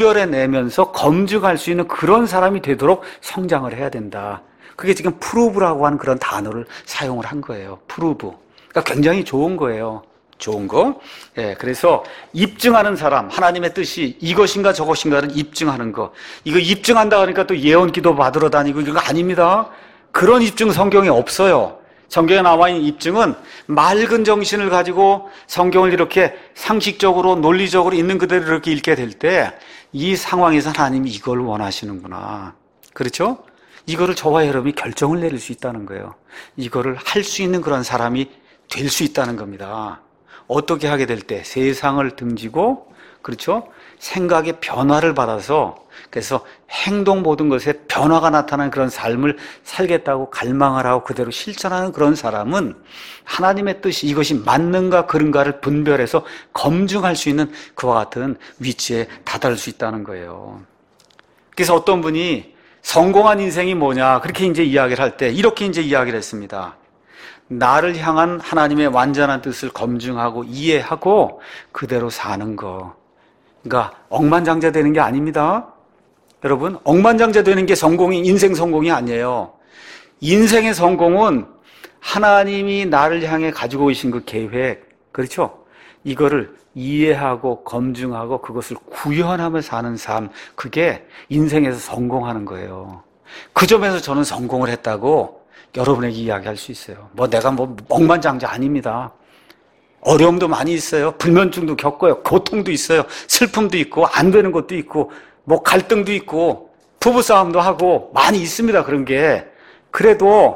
Speaker 1: 분별해내면서 검증할 수 있는 그런 사람이 되도록 성장을 해야 된다. 그게 지금 프루브라고 하는 그런 단어를 사용을 한 거예요. 프루브. 그러니까 굉장히 좋은 거예요. 좋은 거. 예, 그래서 입증하는 사람, 하나님의 뜻이 이것인가 저것인가를 입증하는 거. 이거 입증한다 그러니까 또 예언 기도 받으러 다니고 이거 아닙니다. 그런 입증 성경에 없어요. 성경에 나와 있는 입증은 맑은 정신을 가지고 성경을 이렇게 상식적으로 논리적으로 있는 그대로 이렇게 읽게 될 때 이 상황에서 하나님이 이걸 원하시는구나. 그렇죠? 이거를 저와 여러분이 결정을 내릴 수 있다는 거예요. 이거를 할 수 있는 그런 사람이 될 수 있다는 겁니다. 어떻게 하게 될 때 세상을 등지고, 그렇죠? 생각의 변화를 받아서 그래서 행동 모든 것에 변화가 나타나는 그런 삶을 살겠다고 갈망을 하고 그대로 실천하는 그런 사람은 하나님의 뜻이 이것이 맞는가 그른가를 분별해서 검증할 수 있는 그와 같은 위치에 다다를 수 있다는 거예요. 그래서 어떤 분이 성공한 인생이 뭐냐 그렇게 이제 이야기를 할 때 이렇게 이제 이야기를 했습니다. 나를 향한 하나님의 완전한 뜻을 검증하고 이해하고 그대로 사는 거. 그러니까 억만장자 되는 게 아닙니다. 여러분, 억만장자 되는 게 성공이, 인생 성공이 아니에요. 인생의 성공은 하나님이 나를 향해 가지고 계신 그 계획, 그렇죠? 이거를 이해하고 검증하고 그것을 구현하며 사는 삶, 그게 인생에서 성공하는 거예요. 그 점에서 저는 성공을 했다고 여러분에게 이야기할 수 있어요. 뭐 내가 뭐 억만장자 아닙니다. 어려움도 많이 있어요. 불면증도 겪어요. 고통도 있어요. 슬픔도 있고 안 되는 것도 있고 뭐 갈등도 있고 부부싸움도 하고 많이 있습니다. 그런 게. 그래도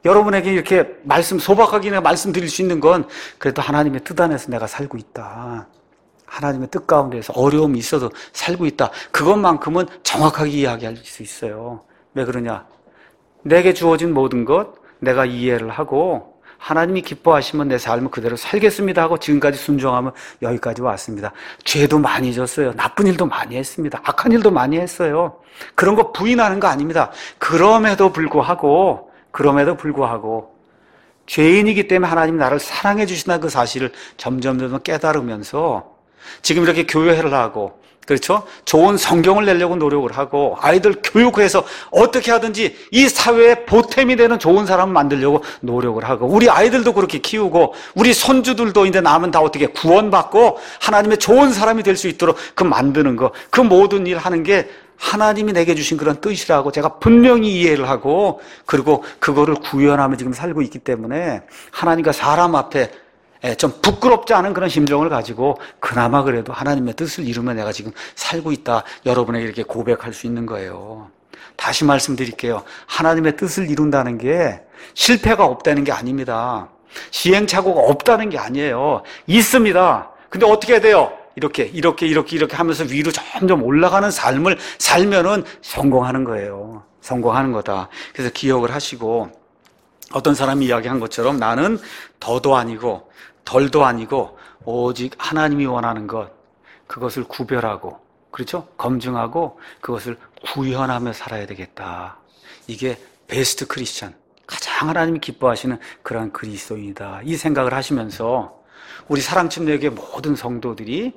Speaker 1: 여러분에게 이렇게 말씀, 소박하게 내가 말씀드릴 수 있는 건 그래도 하나님의 뜻 안에서 내가 살고 있다. 하나님의 뜻 가운데서 어려움이 있어도 살고 있다. 그것만큼은 정확하게 이야기할 수 있어요. 왜 그러냐? 내게 주어진 모든 것 내가 이해를 하고 하나님이 기뻐하시면 내 삶을 그대로 살겠습니다 하고 지금까지 순종하면 여기까지 왔습니다. 죄도 많이 졌어요. 나쁜 일도 많이 했습니다. 악한 일도 많이 했어요. 그런 거 부인하는 거 아닙니다. 그럼에도 불구하고 그럼에도 불구하고 죄인이기 때문에 하나님이 나를 사랑해 주신다는 그 사실을 점점 점점 깨달으면서 지금 이렇게 교회를 하고, 그렇죠? 좋은 성경을 내려고 노력을 하고 아이들 교육해서 어떻게 하든지 이 사회에 보탬이 되는 좋은 사람을 만들려고 노력을 하고, 우리 아이들도 그렇게 키우고 우리 손주들도 이제 남은 다 어떻게 구원받고 하나님의 좋은 사람이 될 수 있도록 그 만드는 거, 그 모든 일 하는 게 하나님이 내게 주신 그런 뜻이라고 제가 분명히 이해를 하고, 그리고 그거를 구현하며 지금 살고 있기 때문에 하나님과 사람 앞에 좀 부끄럽지 않은 그런 심정을 가지고 그나마 그래도 하나님의 뜻을 이루며 내가 지금 살고 있다, 여러분에게 이렇게 고백할 수 있는 거예요. 다시 말씀드릴게요. 하나님의 뜻을 이룬다는 게 실패가 없다는 게 아닙니다. 시행착오가 없다는 게 아니에요. 있습니다. 근데 어떻게 해야 돼요? 이렇게 이렇게 이렇게 이렇게 하면서 위로 점점 올라가는 삶을 살면은 성공하는 거예요. 성공하는 거다. 그래서 기억을 하시고, 어떤 사람이 이야기한 것처럼 나는 더도 아니고 덜도 아니고 오직 하나님이 원하는 것, 그것을 구별하고, 그렇죠? 검증하고 그것을 구현하며 살아야 되겠다. 이게 베스트 크리스찬, 가장 하나님이 기뻐하시는 그러한 그리스도인이다. 이 생각을 하시면서 우리 사랑침례교회 모든 성도들이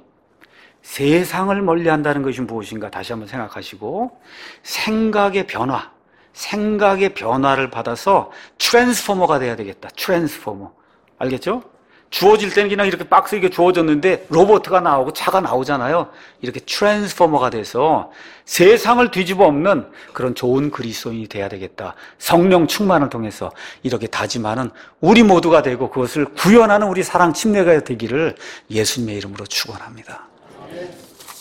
Speaker 1: 세상을 멀리한다는 것이 무엇인가 다시 한번 생각하시고, 생각의 변화, 생각의 변화를 받아서 트랜스포머가 돼야 되겠다. 트랜스포머. 알겠죠? 주어질 때는 그냥 이렇게 박스에 주어졌는데 로봇가 나오고 차가 나오잖아요. 이렇게 트랜스포머가 돼서 세상을 뒤집어 엎는 그런 좋은 그리스도인이 돼야 되겠다. 성령 충만을 통해서 이렇게 다짐하는 우리 모두가 되고 그것을 구현하는 우리 사랑 침례가 되기를 예수님의 이름으로 축원합니다.